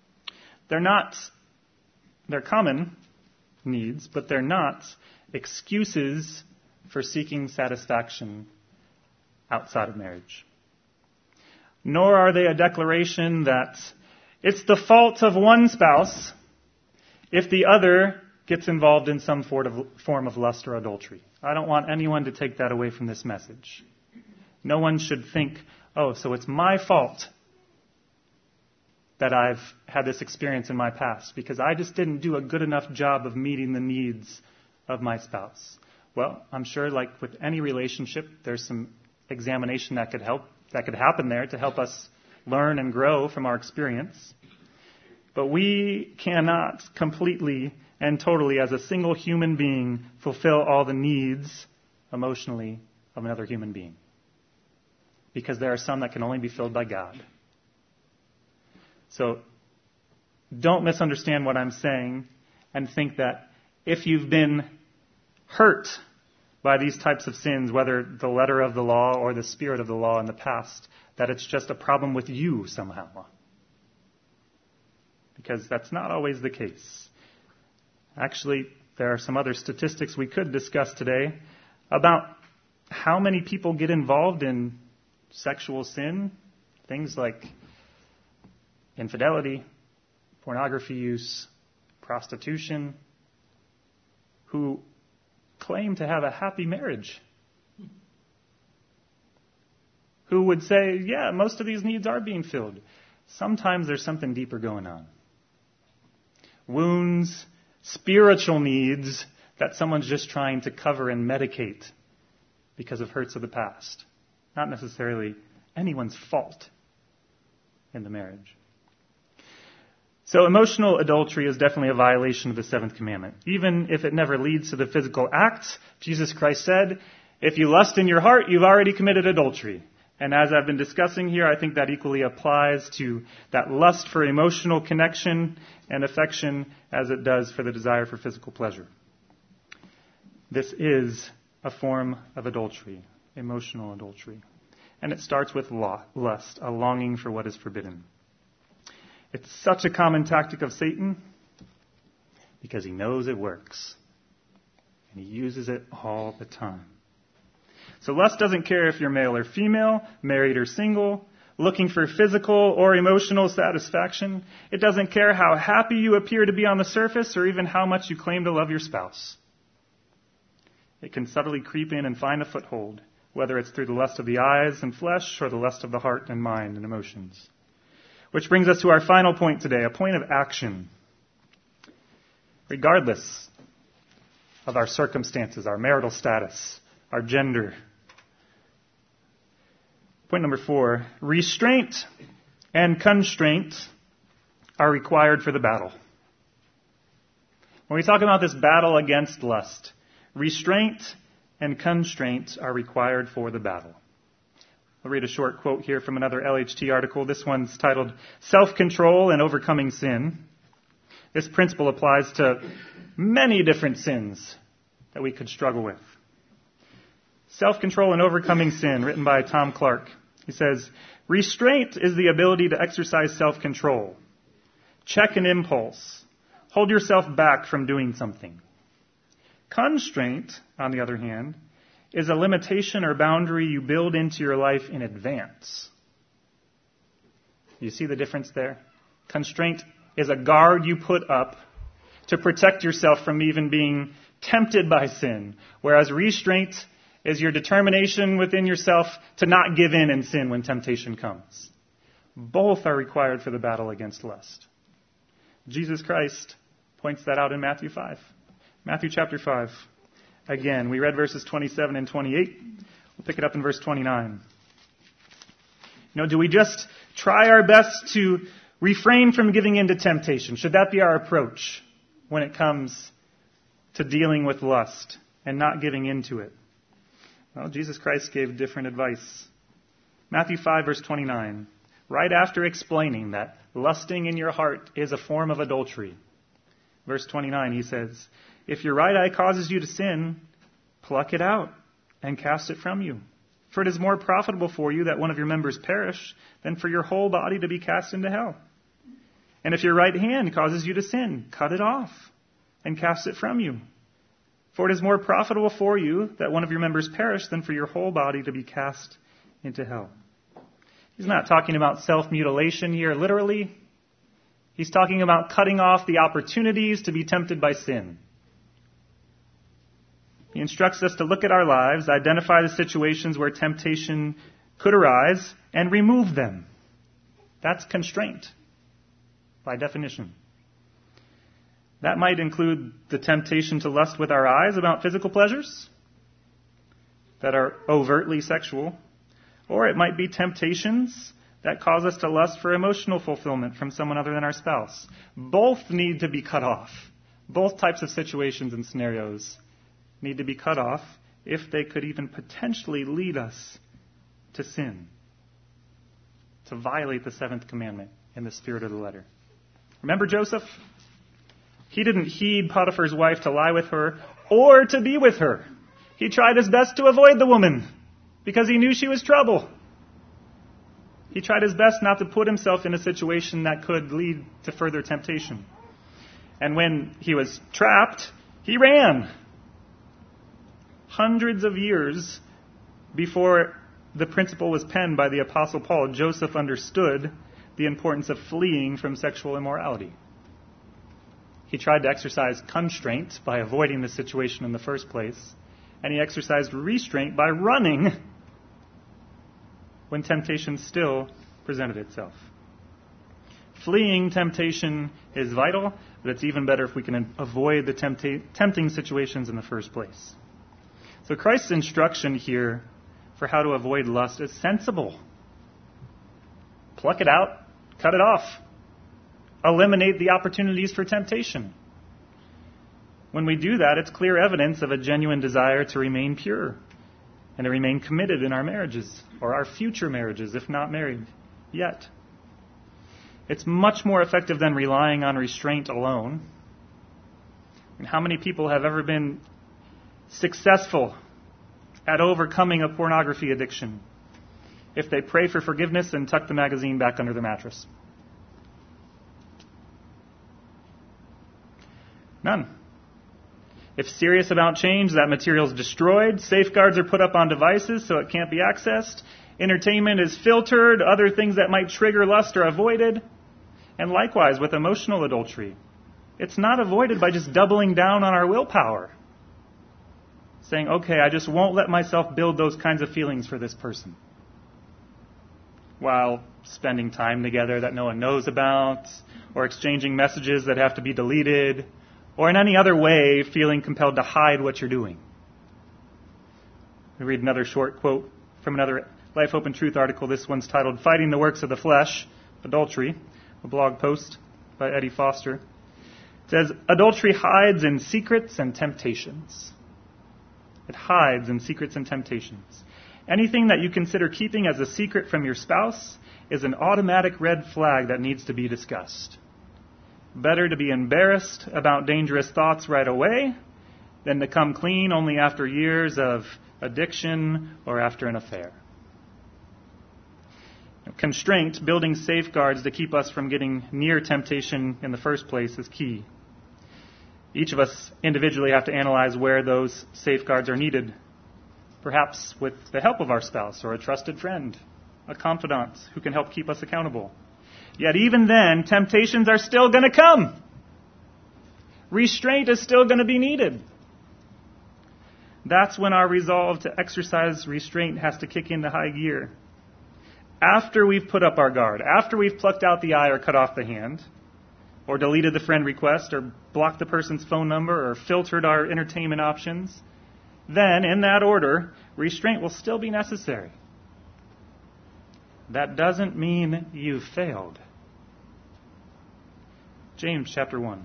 They're common needs, but they're not excuses for seeking satisfaction outside of marriage. Nor are they a declaration that it's the fault of one spouse if the other gets involved in some form of lust or adultery. I don't want anyone to take that away from this message. No one should think, oh, so it's my fault that I've had this experience in my past because I just didn't do a good enough job of meeting the needs of my spouse. Well, I'm sure like with any relationship, there's some examination that could happen there to help us learn and grow from our experience. But we cannot completely and totally, as a single human being, fulfill all the needs emotionally of another human being. Because there are some that can only be filled by God. So don't misunderstand what I'm saying and think that if you've been hurt by these types of sins, whether the letter of the law or the spirit of the law in the past, that it's just a problem with you somehow. Because that's not always the case. Actually, there are some other statistics we could discuss today about how many people get involved in sexual sin, things like infidelity, pornography use, prostitution, who claim to have a happy marriage, who would say, yeah, most of these needs are being filled. Sometimes there's something deeper going on. Wounds, spiritual needs that someone's just trying to cover and medicate because of hurts of the past. Not necessarily anyone's fault in the marriage. So emotional adultery is definitely a violation of the seventh commandment. Even if it never leads to the physical act, Jesus Christ said, if you lust in your heart, you've already committed adultery. And as I've been discussing here, I think that equally applies to that lust for emotional connection and affection as it does for the desire for physical pleasure. This is a form of adultery, emotional adultery. And it starts with lust, a longing for what is forbidden. It's such a common tactic of Satan because he knows it works. And he uses it all the time. So lust doesn't care if you're male or female, married or single, looking for physical or emotional satisfaction. It doesn't care how happy you appear to be on the surface or even how much you claim to love your spouse. It can subtly creep in and find a foothold, whether it's through the lust of the eyes and flesh or the lust of the heart and mind and emotions. Which brings us to our final point today, a point of action. Regardless of our circumstances, our marital status, our gender. Point number 4, restraint and constraint are required for the battle. When we talk about this battle against lust, restraint and constraint are required for the battle. I'll read a short quote here from another LHT article. This one's titled, Self-Control and Overcoming Sin. This principle applies to many different sins that we could struggle with. Self-Control and Overcoming Sin, written by Tom Clark. He says, restraint is the ability to exercise self-control. Check an impulse. Hold yourself back from doing something. Constraint, on the other hand, is a limitation or boundary you build into your life in advance. You see the difference there? Constraint is a guard you put up to protect yourself from even being tempted by sin, whereas restraint is your determination within yourself to not give in and sin when temptation comes. Both are required for the battle against lust. Jesus Christ points that out in Matthew 5. Matthew chapter 5. Again, we read verses 27 and 28. We'll pick it up in verse 29. Do we just try our best to refrain from giving in to temptation? Should that be our approach when it comes to dealing with lust and not giving into it? Well, Jesus Christ gave different advice. Matthew 5, verse 29. Right after explaining that lusting in your heart is a form of adultery. Verse 29, he says, if your right eye causes you to sin, pluck it out and cast it from you. For it is more profitable for you that one of your members perish than for your whole body to be cast into hell. And if your right hand causes you to sin, cut it off and cast it from you. For it is more profitable for you that one of your members perish than for your whole body to be cast into hell. He's not talking about self-mutilation here literally. He's talking about cutting off the opportunities to be tempted by sin. He instructs us to look at our lives, identify the situations where temptation could arise, and remove them. That's constraint, by definition. That might include the temptation to lust with our eyes about physical pleasures that are overtly sexual, or it might be temptations that cause us to lust for emotional fulfillment from someone other than our spouse. Both need to be cut off. Both types of situations and scenarios need to be cut off if they could even potentially lead us to sin, to violate the seventh commandment in the spirit of the letter. Remember Joseph? He didn't heed Potiphar's wife to lie with her or to be with her. He tried his best to avoid the woman because he knew she was trouble. He tried his best not to put himself in a situation that could lead to further temptation. And when he was trapped, he ran. Hundreds of years before the principle was penned by the Apostle Paul, Joseph understood the importance of fleeing from sexual immorality. He tried to exercise constraint by avoiding the situation in the first place, and he exercised restraint by running when temptation still presented itself. Fleeing temptation is vital, but it's even better if we can avoid the tempting situations in the first place. So Christ's instruction here for how to avoid lust is sensible. Pluck it out, cut it off. Eliminate the opportunities for temptation. When we do that, it's clear evidence of a genuine desire to remain pure and to remain committed in our marriages, or our future marriages, if not married yet. It's much more effective than relying on restraint alone. And how many people have ever been successful at overcoming a pornography addiction if they pray for forgiveness and tuck the magazine back under the mattress? None. If serious about change, that material is destroyed. Safeguards are put up on devices so it can't be accessed. Entertainment is filtered. Other things that might trigger lust are avoided. And likewise with emotional adultery. It's not avoided by just doubling down on our willpower. Saying, okay, I just won't let myself build those kinds of feelings for this person. While spending time together that no one knows about, or exchanging messages that have to be deleted, or in any other way feeling compelled to hide what you're doing. We read another short quote from another Life, Hope, and Truth article. This one's titled, Fighting the Works of the Flesh, Adultery, a blog post by Eddie Foster. It says, adultery hides in secrets and temptations. It hides in secrets and temptations. Anything that you consider keeping as a secret from your spouse is an automatic red flag that needs to be discussed. Better to be embarrassed about dangerous thoughts right away than to come clean only after years of addiction or after an affair. Constraint, building safeguards to keep us from getting near temptation in the first place, is key. Each of us individually have to analyze where those safeguards are needed, perhaps with the help of our spouse or a trusted friend, a confidant who can help keep us accountable. Yet even then, temptations are still going to come. Restraint is still going to be needed. That's when our resolve to exercise restraint has to kick into high gear. After we've put up our guard, after we've plucked out the eye or cut off the hand, or deleted the friend request, or blocked the person's phone number, or filtered our entertainment options, then, in that order, restraint will still be necessary. That doesn't mean you've failed. James chapter 1.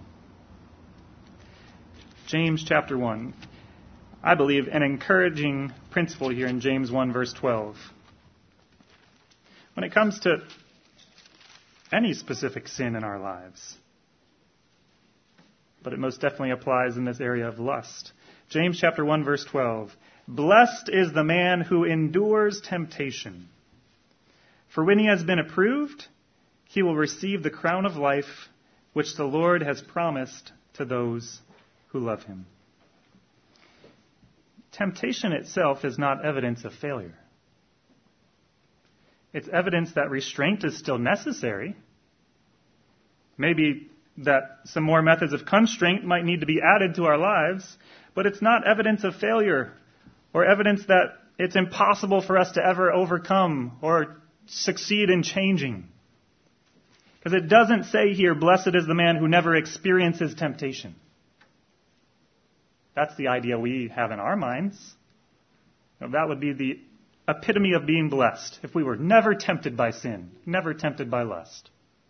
James chapter 1. I believe an encouraging principle here in James 1 verse 12. When it comes to any specific sin in our lives, but it most definitely applies in this area of lust. James chapter 1 verse 12. Blessed is the man who endures temptation. For when he has been approved, he will receive the crown of life which the Lord has promised to those who love him. Temptation itself is not evidence of failure. It's evidence that restraint is still necessary. Maybe that some more methods of constraint might need to be added to our lives, but it's not evidence of failure or evidence that it's impossible for us to ever overcome or succeed in changing. Because it doesn't say here, blessed is the man who never experiences temptation. That's the idea we have in our minds. That would be the epitome of being blessed, if we were never tempted by sin, never tempted by lust.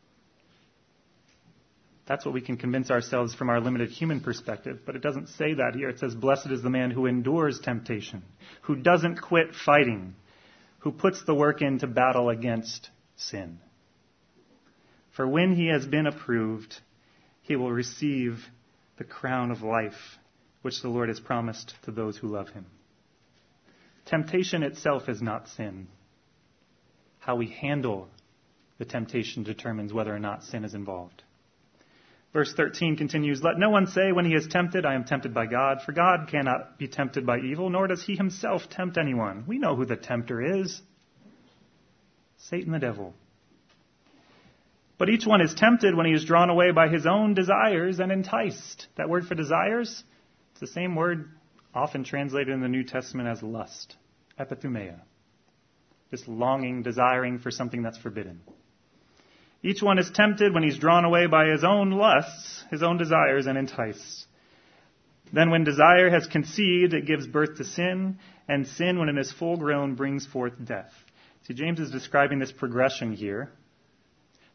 That's what we can convince ourselves from our limited human perspective, but it doesn't say that here. It says, blessed is the man who endures temptation, who doesn't quit fighting, who puts the work in to battle against sin. For when he has been approved, he will receive the crown of life, which the Lord has promised to those who love him. Temptation itself is not sin. How we handle the temptation determines whether or not sin is involved. Verse 13 continues, let no one say when he is tempted, I am tempted by God, for God cannot be tempted by evil, nor does he himself tempt anyone. We know who the tempter is. Satan the devil. But each one is tempted when he is drawn away by his own desires and enticed. That word for desires, it's the same word often translated in the New Testament as lust, epithumia. This longing, desiring for something that's forbidden. Each one is tempted when he's drawn away by his own lusts, his own desires, and enticed. Then when desire has conceived, it gives birth to sin, and sin, when it is full grown, brings forth death. See, James is describing this progression here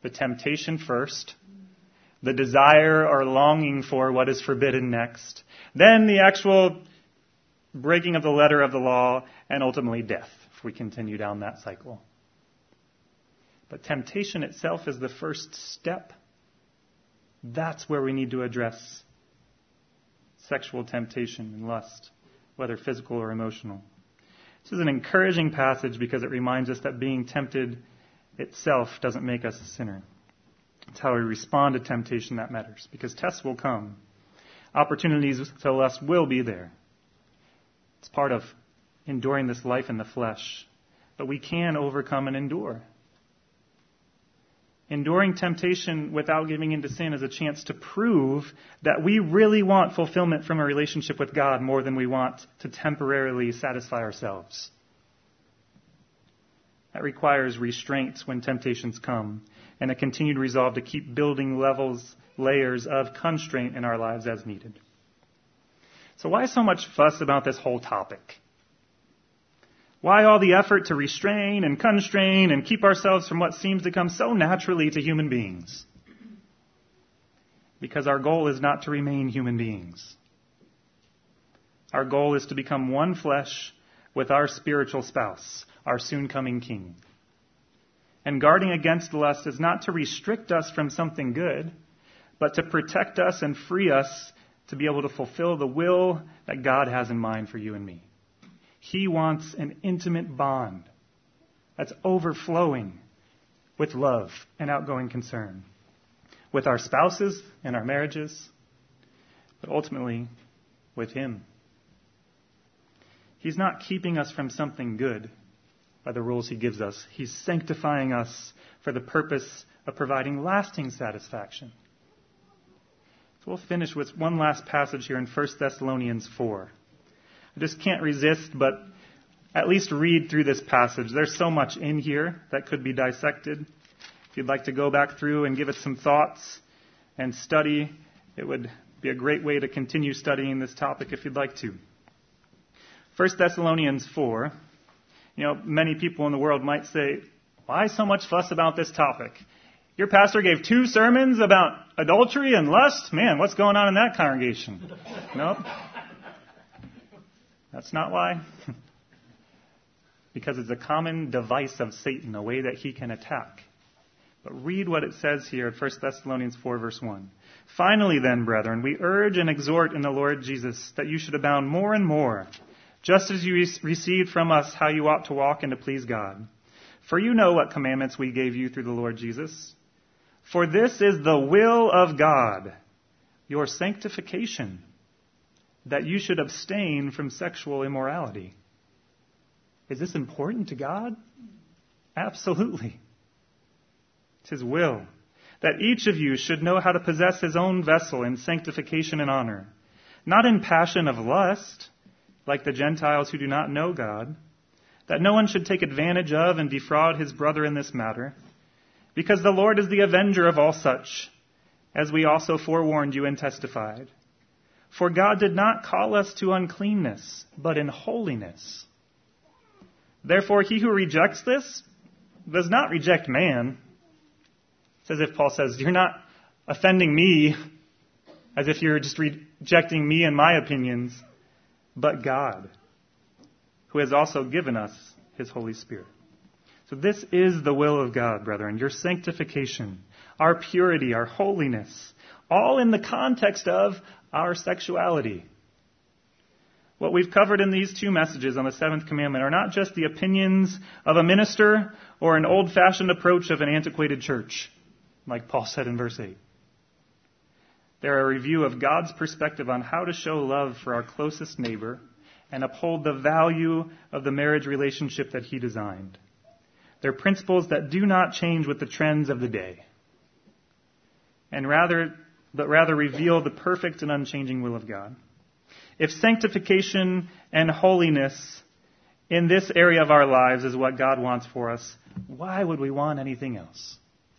The temptation first, the desire or longing for what is forbidden next, then the actual breaking of the letter of the law, and ultimately death, if we continue down that cycle. But temptation itself is the first step. That's where we need to address sexual temptation and lust, whether physical or emotional. This is an encouraging passage because it reminds us that being tempted itself doesn't make us a sinner. It's how we respond to temptation that matters, because tests will come. Opportunities to lust will be there. It's part of enduring this life in the flesh. But we can overcome and endure. Enduring temptation without giving in to sin is a chance to prove that we really want fulfillment from a relationship with God more than we want to temporarily satisfy ourselves. That requires restraint when temptations come, and a continued resolve to keep building layers of constraint in our lives as needed. So why so much fuss about this whole topic? Why all the effort to restrain and constrain and keep ourselves from what seems to come so naturally to human beings? Because our goal is not to remain human beings. Our goal is to become one flesh with our spiritual spouse, our soon-coming King. And guarding against lust is not to restrict us from something good, but to protect us and free us to be able to fulfill the will that God has in mind for you and me. He wants an intimate bond that's overflowing with love and outgoing concern with our spouses and our marriages, but ultimately with Him. He's not keeping us from something good by the rules He gives us. He's sanctifying us for the purpose of providing lasting satisfaction. So we'll finish with one last passage here in 1 Thessalonians 4. I just can't resist but at least read through this passage. There's so much in here that could be dissected. If you'd like to go back through and give it some thoughts and study, it would be a great way to continue studying this topic if you'd like to. 1 Thessalonians 4. Many people in the world might say, why so much fuss about this topic? Your pastor gave 2 sermons about adultery and lust? Man, what's going on in that congregation? Nope. That's not why. Because it's a common device of Satan, a way that he can attack. But read what it says here at 1 Thessalonians 4, verse 1. Finally then, brethren, we urge and exhort in the Lord Jesus that you should abound more and more, just as you received from us how you ought to walk and to please God. For you know what commandments we gave you through the Lord Jesus. For this is the will of God, your sanctification, that you should abstain from sexual immorality. Is this important to God? Absolutely. It's His will that each of you should know how to possess his own vessel in sanctification and honor, not in passion of lust, like the Gentiles who do not know God, that no one should take advantage of and defraud his brother in this matter, because the Lord is the avenger of all such, as we also forewarned you and testified. For God did not call us to uncleanness, but in holiness. Therefore, he who rejects this does not reject man. It's as if Paul says, you're not offending me, as if you're just rejecting me and my opinions, but God, who has also given us His Holy Spirit. So this is the will of God, brethren, your sanctification, our purity, our holiness, all in the context of our sexuality. What we've covered in these 2 messages on the 7th commandment are not just the opinions of a minister or an old-fashioned approach of an antiquated church, like Paul said in verse 8. They're a review of God's perspective on how to show love for our closest neighbor and uphold the value of the marriage relationship that He designed. They're principles that do not change with the trends of the day, but rather reveal the perfect and unchanging will of God. If sanctification and holiness in this area of our lives is what God wants for us, why would we want anything else?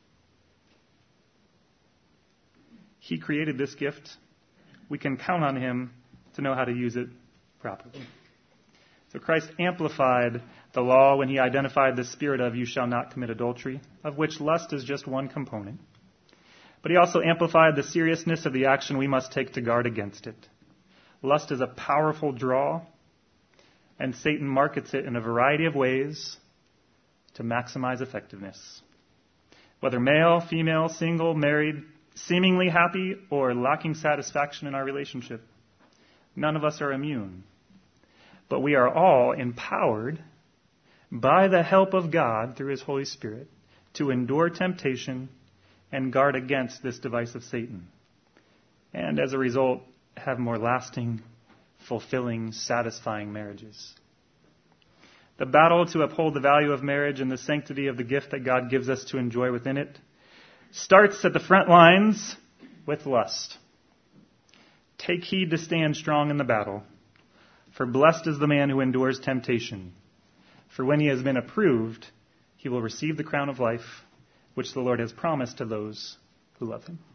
He created this gift. We can count on Him to know how to use it properly. So Christ amplified the law when he identified the spirit of "you shall not commit adultery," of which lust is just one component. But he also amplified the seriousness of the action we must take to guard against it. Lust is a powerful draw, and Satan markets it in a variety of ways to maximize effectiveness. Whether male, female, single, married, seemingly happy, or lacking satisfaction in our relationship, none of us are immune. But we are all empowered by the help of God through his Holy Spirit to endure temptation and guard against this device of Satan. And as a result, have more lasting, fulfilling, satisfying marriages. The battle to uphold the value of marriage and the sanctity of the gift that God gives us to enjoy within it starts at the front lines with lust. Take heed to stand strong in the battle, for blessed is the man who endures temptation. For when he has been approved, he will receive the crown of life, which the Lord has promised to those who love him.